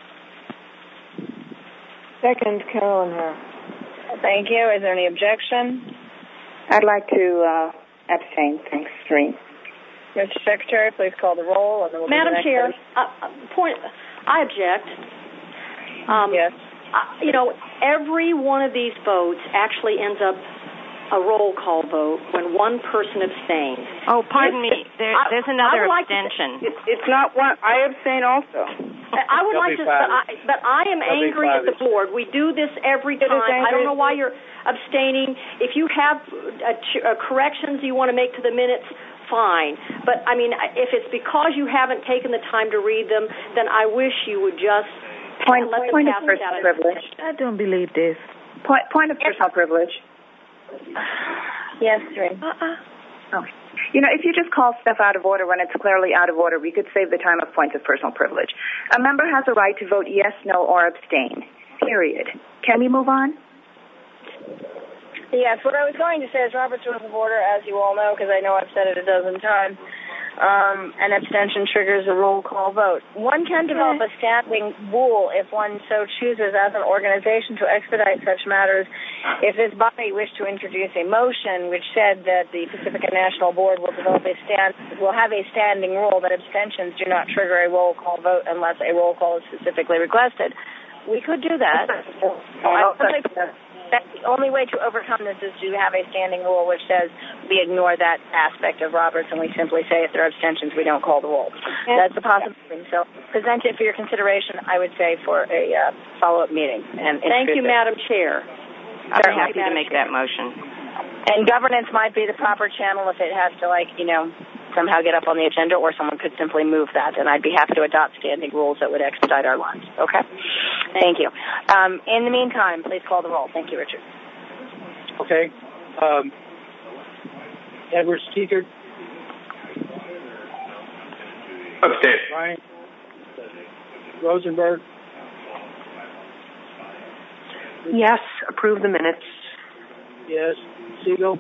Second, Carolyn here. Thank you. Is there any objection? I'd like to uh, abstain. Thanks, Serene. Mister Secretary, please call the roll. And then we'll Madam do the Chair, next uh, point. I object. Um, yes. Uh, you know, every one of these votes actually ends up a roll call vote when one person abstains. Oh, pardon me. There, there's another like abstention. To, it's not one. I abstain also. I would like to, but I, but I am There'll angry at the board. We do this every time. I don't know why you're abstaining. If you have uh, ch- uh, corrections you want to make to the minutes, fine. But, I mean, if it's because you haven't taken the time to read them, then I wish you would just point, let them point pass of personal privilege. I don't believe this. Point, point of personal privilege. Yes, Serene. Uh-uh. Oh. You know, if you just call stuff out of order when it's clearly out of order, we could save the time of points of personal privilege. A member has a right to vote yes, no, or abstain, period. Can we move on? Yes, what I was going to say is Robert's Rules of Order, as you all know, because I know I've said it a dozen times, Um, an abstention triggers a roll call vote. One can develop a standing rule if one so chooses as an organization to expedite such matters. If this body wished to introduce a motion which said that the Pacifica National Board will develop a stand, will have a standing rule that abstentions do not trigger a roll call vote unless a roll call is specifically requested, we could do that. That's the only way to overcome this is to have a standing rule which says we ignore that aspect of Roberts and we simply say if there are abstentions, we don't call the roll. That's a possibility. So present it for your consideration, I would say, for a uh, follow-up meeting. And Thank you, Madam Chair. I'd be happy to make that motion. And governance might be the proper channel if it has to, like, you know, somehow get up on the agenda, or someone could simply move that, and I'd be happy to adopt standing rules that would expedite our lives. Okay? Thank you. Um, in the meantime, please call the roll. Thank you, Richard. Okay. Um, Edward Steger. Abstain. Ryan. Rosenberg. Yes, approve the minutes. Yes. Siegel.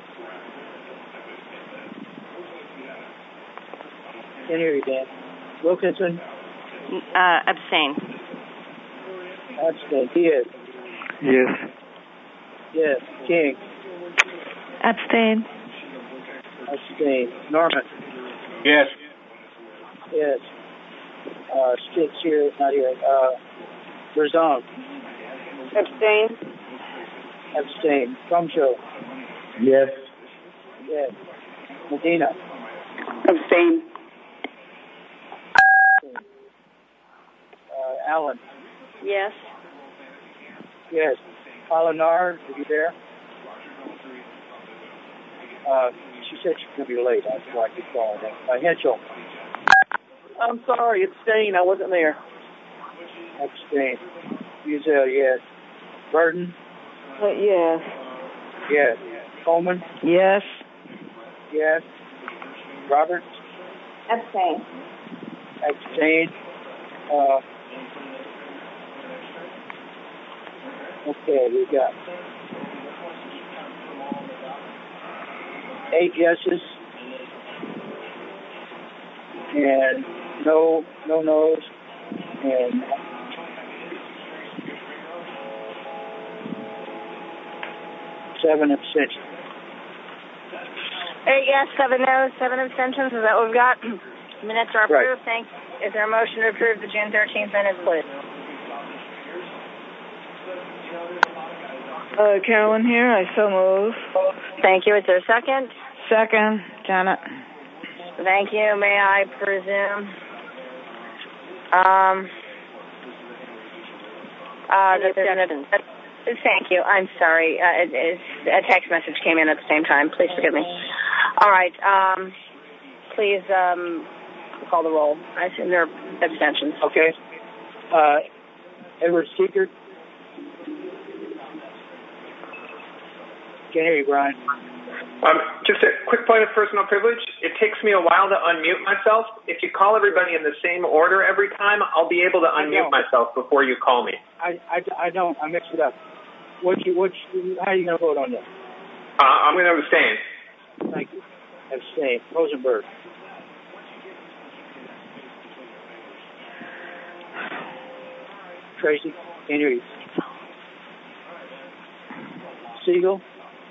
Can't hear you, Dan. Wilkinson. Uh, abstain. Abstain. Diaz. Yes. Yes. King. Abstain. Abstain. Norman. Yes. Yes. Uh, Sticks here, not here. Uh, Berzon. Abstain. Abstain. Crumshow. Yes. Yes. Medina. Abstain. Uh, Allen. Yes. Yes. Polinar, are you there? Uh, she said she was going to be late. That's why I keep calling her. Uh, Henschel. I'm sorry, abstain. I wasn't there. Abstain. Uzel, yes. Burton. Uh, yes. Yes. Coleman. Yes. Yes. Roberts. Abstain. Abstain. Uh, okay, we got eight yeses and no no no's and seven abstentions. Eight yes, seven no's, seven abstentions. Is that what we've got? Minutes are approved. Right. Thanks. Is there a motion to approve the June thirteenth minutes, please? Uh, Carolyn here. I so move. Thank you. Is there a second? Second, Janet. Thank you. May I presume? Um, uh, that there's an, uh, thank you. I'm sorry. Uh, it, it's, a text message came in at the same time. Please forgive me. All right. Um, please um, call the roll. I assume there are abstentions. Okay. Uh, Edward Steger. Can't hear you, Brian. Um, just a quick point of personal privilege. It takes me a while to unmute myself. If you call everybody in the same order every time, I'll be able to unmute myself before you call me. I, I, I don't. I mixed it up. What you, what you, how are you going to vote on this? Uh, I'm going to abstain. Thank you. Abstain. Rosenberg. Tracy. Can't hear you. Siegel.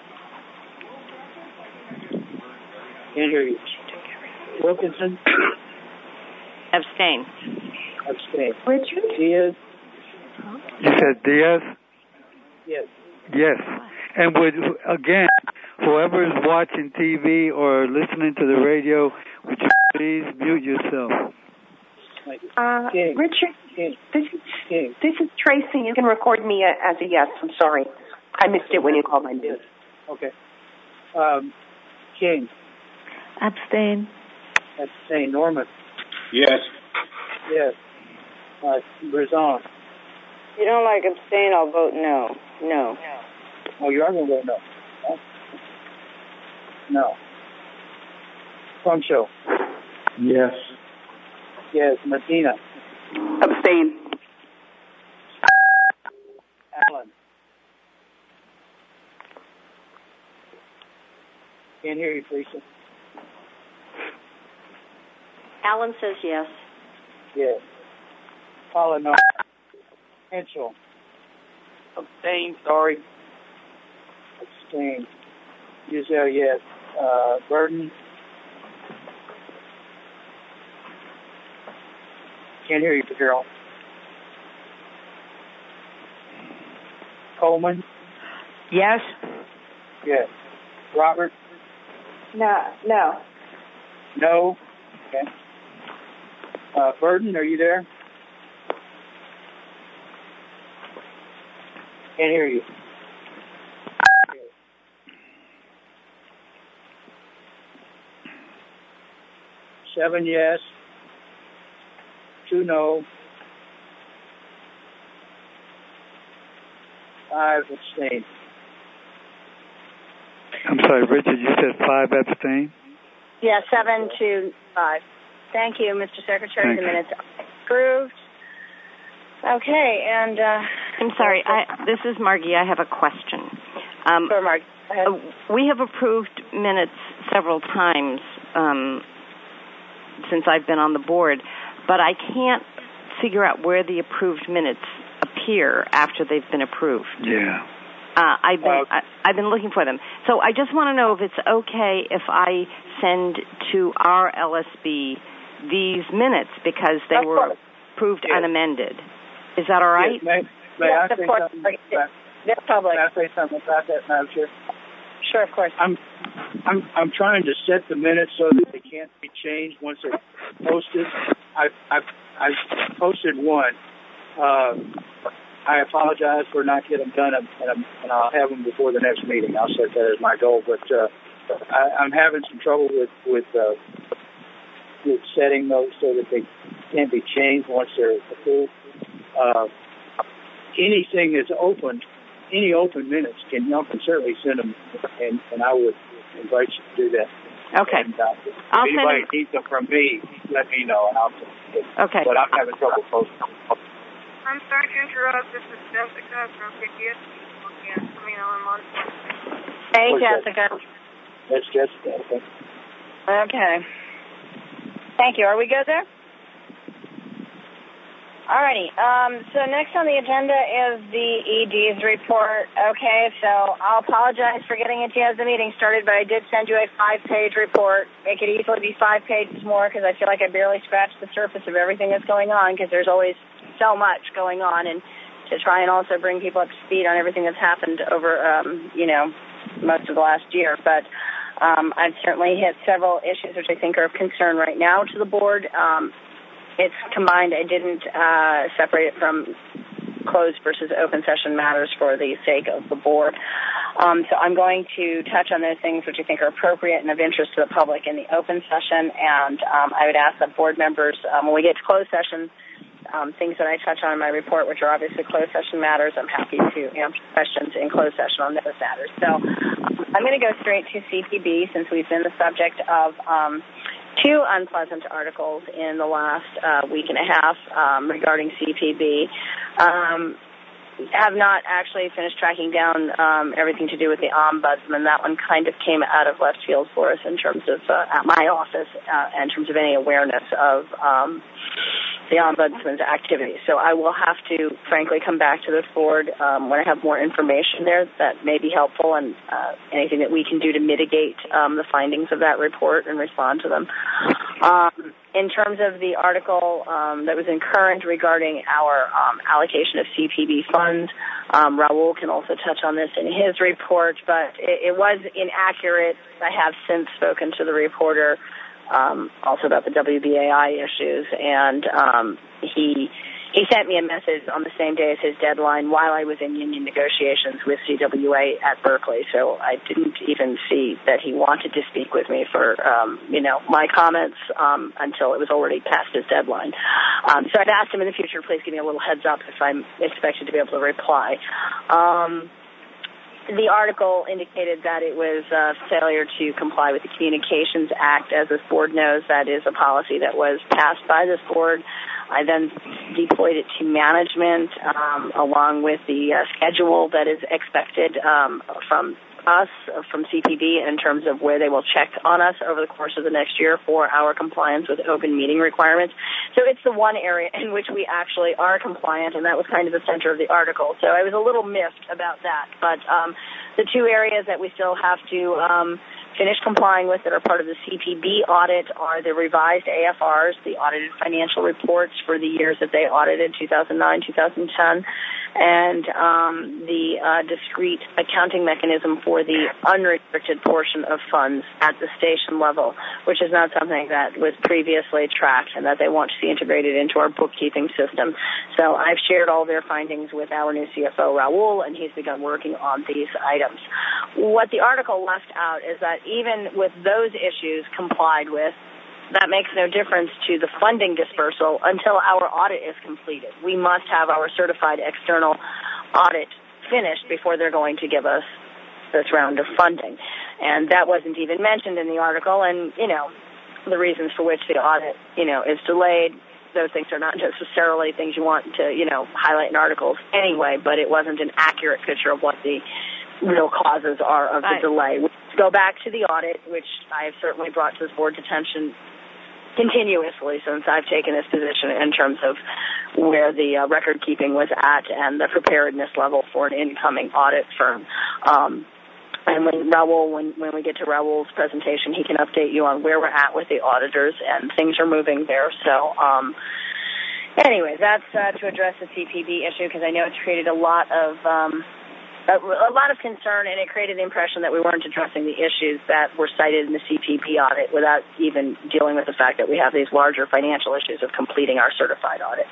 Can't hear you. Wilkinson. Abstain. Abstain. Richard? Diaz. You said Diaz? Yes. Yes. And would, again, whoever is watching T V or listening to the radio, would you please mute yourself? Uh, King. Richard, King. this is King. this is Tracy. You can record me as a yes. I'm sorry. I missed it when you called my name. Yes. Okay. Um, King. Abstain. Abstain. Norman. Yes. Yes. Uh, Brizon. You don't like abstain, I'll vote no. No. Oh, you are going to vote no. Huh? No. Crumshow. Yes. Yes. Medina. Abstain. Allen. Can't hear you, Teresa. Alan says yes. Yes. Paula, no. Mitchell. Abstain, sorry. Abstain. Giselle, yes. Uh, Burton. Can't hear you, Carol. Coleman. Yes. Yes. Robert. No, no. No. Okay. Uh, Burton, are you there? Can't hear you. Seven yes. Two no. Five abstain. I'm sorry, Richard, you said five abstain? Yeah, seven to five. Thank you, Mister Secretary. Thank the minutes are approved. Okay, and uh, I'm sorry. I, this is Margie. I have a question. Um, sure, Margie. Go ahead. Uh, we have approved minutes several times um, since I've been on the board, but I can't figure out where the approved minutes appear after they've been approved. Yeah. Uh, I've been I, I've been looking for them. So I just want to know if it's okay if I send to our L S B these minutes because they were approved yes. unamended. Is that all right? Yes, may may yes, I say course. something? They're public. May I say something about that, Madam Chair? Sure, of course. I'm I'm I'm trying to set the minutes so that they can't be changed once they're posted. I I I posted one. Uh, I apologize for not getting them done, and, I'm, and I'll have them before the next meeting. I'll set that as my goal. But uh, I, I'm having some trouble with with, uh, with setting those so that they can't be changed once they're approved. Uh, anything that's open, any open minutes, can y'all can certainly send them, and, and I would invite you to do that. Okay. And, uh, if I'll anybody send... needs them from me, let me know, and I'll. Okay. But I'm having trouble posting. I'm sorry to interrupt. This is Jessica from K T S. Yeah, I mean, I'm on. Hey, What's Jessica. That? That's Jessica. Okay. Okay. Thank you. Are we good there? Alrighty. Um, so next on the agenda is the E D's report. Okay, so I'll apologize for getting it to you as the meeting started, but I did send you a five-page report. It could easily be five pages more because I feel like I barely scratched the surface of everything that's going on because there's always so much going on, and to try and also bring people up to speed on everything that's happened over, um, you know, most of the last year. But um, I've certainly hit several issues which I think are of concern right now to the board. Um, it's combined. I didn't uh, separate it from closed versus open session matters for the sake of the board. Um, so I'm going to touch on those things which I think are appropriate and of interest to the public in the open session, and um, I would ask that board members, um, when we get to closed session, Um, things that I touch on in my report, which are obviously closed session matters, I'm happy to answer questions in closed session on those matters. So um, I'm going to go straight to C P B since we've been the subject of um, two unpleasant articles in the last uh, week and a half um, regarding C P B. Um, have not actually finished tracking down um, everything to do with the ombudsman. That one kind of came out of left field for us in terms of uh, at my office, uh, in terms of any awareness of um, the ombudsman's activities. So I will have to, frankly, come back to this board um, when I have more information there that may be helpful, and uh, anything that we can do to mitigate um, the findings of that report and respond to them. Um, in terms of the article um, that was in Current regarding our um, allocation of C P B funds, um, Raul can also touch on this in his report, but it, it was inaccurate. I have since spoken to the reporter um, also about the W B A I issues, and um, he he sent me a message on the same day as his deadline while I was in union negotiations with C W A at Berkeley, so I didn't even see that he wanted to speak with me for, um, you know, my comments um, until it was already past his deadline. Um, so I've asked him in the future, please give me a little heads up if I'm expected to be able to reply. Um, the article indicated that it was a failure to comply with the Communications Act. As this board knows, that is a policy that was passed by this board. I then deployed it to management um, along with the uh, schedule that is expected um, from us from C P B in terms of where they will check on us over the course of the next year for our compliance with open meeting requirements. So it's the one area in which we actually are compliant, and that was kind of the center of the article. So I was a little miffed about that. But um, the two areas that we still have to um, finish complying with that are part of the C P B audit are the revised A F Rs, the audited financial reports for the years that they audited, two thousand nine, two thousand ten, and um, the uh, discrete accounting mechanism for the unrestricted portion of funds at the station level, which is not something that was previously tracked and that they want to see integrated into our bookkeeping system. So I've shared all their findings with our new C F O, Raul, and he's begun working on these items. What the article left out is that even with those issues complied with, that makes no difference to the funding dispersal until our audit is completed. We must have our certified external audit finished before they're going to give us this round of funding. And that wasn't even mentioned in the article, and, you know, the reasons for which the audit, you know, is delayed, those things are not necessarily things you want to, you know, highlight in articles anyway, but it wasn't an accurate picture of what the real causes are of the right. delay. We go back to the audit, which I have certainly brought to this board's attention continuously since I've taken this position in terms of where the uh, record keeping was at and the preparedness level for an incoming audit firm. Um, and when Raul, when, when we get to Raul's presentation, he can update you on where we're at with the auditors, and things are moving there. So, um, anyway, that's uh, to address the C P B issue, because I know it's created a lot of um, A, a lot of concern, and it created the impression that we weren't addressing the issues that were cited in the C P B audit without even dealing with the fact that we have these larger financial issues of completing our certified audit.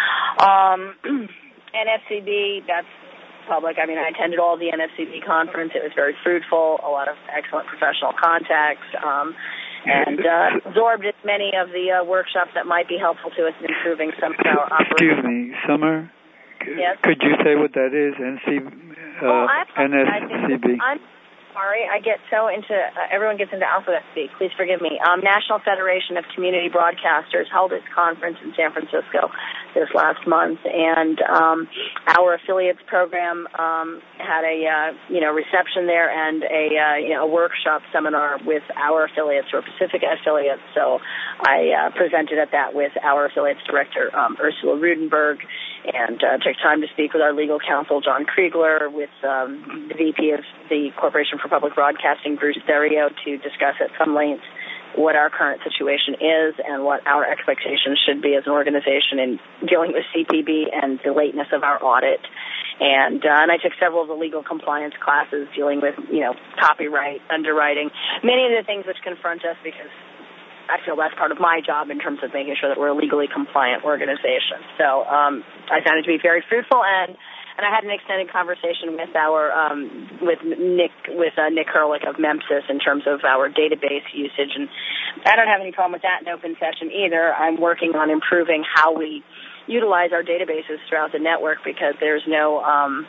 Um, N F C B, that's public. I mean, I attended all the N F C B conference. It was very fruitful, a lot of excellent professional contacts, um, and uh, absorbed as many of the uh, workshops that might be helpful to us in improving some of our operations. Excuse me, Summer? Yes? Could you say what that is, N C B? Uh, well, I'm, N S C B. I'm sorry, I get so into, uh, everyone gets into alphabet speak. Please forgive me. Um, National Federation of Community Broadcasters held its conference in San Francisco this last month, and um, our affiliates program um, had a uh, you know reception there and a uh, you know a workshop seminar with our affiliates or Pacifica affiliates. So I uh, presented at that with our affiliates director um, Ursula Rudenberg, and uh, took time to speak with our legal counsel John Kriegler, with um, the V P of the Corporation for Public Broadcasting, Bruce Therio, to discuss at some length what our current situation is and what our expectations should be as an organization in dealing with C P B and the lateness of our audit. And, uh, and I took several of the legal compliance classes dealing with, you know, copyright, underwriting, many of the things which confront us, because I feel that's part of my job in terms of making sure that we're a legally compliant organization. So um, I found it to be very fruitful, and And I had an extended conversation with our um, with Nick with uh, Nick Hurlick of Memphis in terms of our database usage, and I don't have any problem with that in open session either. I'm working on improving how we utilize our databases throughout the network, because there's no um,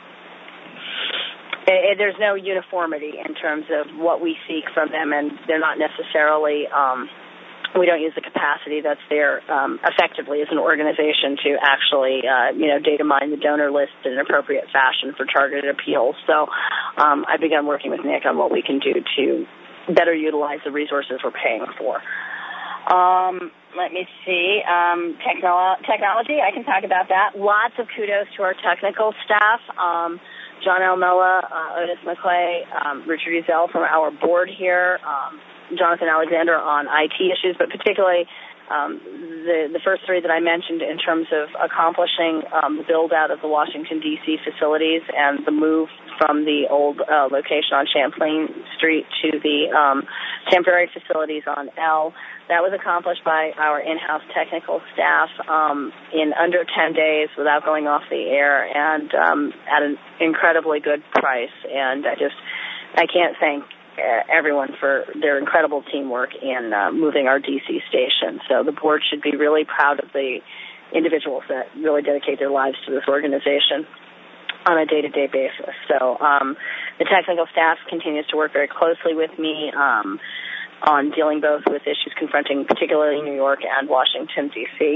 it, there's no uniformity in terms of what we seek from them, and they're not necessarily. Um, We don't use the capacity that's there um, effectively as an organization to actually, uh, you know, data mine the donor list in an appropriate fashion for targeted appeals. So um, I've begun working with Nick on what we can do to better utilize the resources we're paying for. Um, let me see. Um, technolo- technology, I can talk about that. Lots of kudos to our technical staff. Um, John Almella, uh, Otis McClay, um, Richard Ezel from our board here, um, Jonathan Alexander on I T issues, but particularly um, the, the first three that I mentioned in terms of accomplishing um, the build-out of the Washington, D C facilities and the move from the old uh, location on Champlain Street to the um, temporary facilities on L. That was accomplished by our in-house technical staff um, in under ten days without going off the air, and um, at an incredibly good price. And I just, I can't thank everyone for their incredible teamwork in uh, moving our D C station. So the board should be really proud of the individuals that really dedicate their lives to this organization on a day-to-day basis. So um, the technical staff continues to work very closely with me um, on dealing both with issues confronting particularly New York and Washington, D C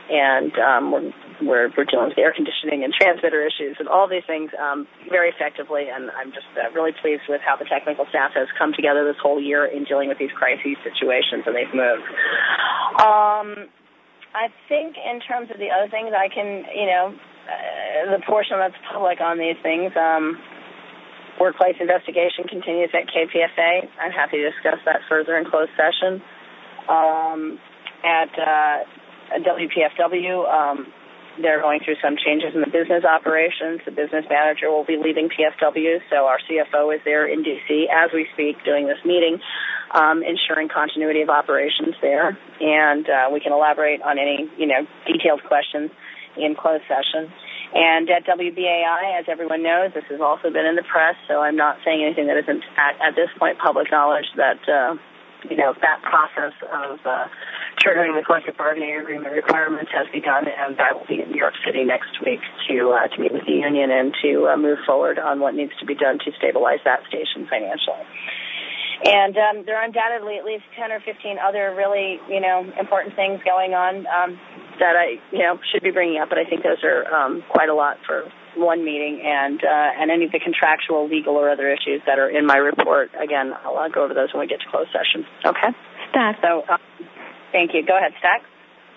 and um, we're, we're we're dealing with air conditioning and transmitter issues and all these things um, very effectively. And I'm just uh, really pleased with how the technical staff has come together this whole year in dealing with these crisis situations, and they've moved. Um, I think in terms of the other things, I can, you know, uh, the portion that's public on these things. Um, Workplace investigation continues at K P F A. I'm happy to discuss that further in closed session. Um, at uh, W P F W, um, they're going through some changes in the business operations. The business manager will be leaving P F W, so our C F O is there in D C as we speak doing this meeting, um, ensuring continuity of operations there. And uh, we can elaborate on any, you know, detailed questions in closed session. And at W B A I, as everyone knows, this has also been in the press, so I'm not saying anything that isn't at, at this point public knowledge that, uh, you know, that process of uh, triggering the collective bargaining agreement requirements has begun, and I will be in New York City next week to uh, to meet with the union and to uh, move forward on what needs to be done to stabilize that station financially. And um, there are undoubtedly at least ten or fifteen other really, you know, important things going on um, that I, you know, should be bringing up, but I think those are um, quite a lot for one meeting. And uh, and any of the contractual, legal, or other issues that are in my report, again, I'll uh, go over those when we get to closed session. Okay? Stack. So, uh, thank you. Go ahead, Stack.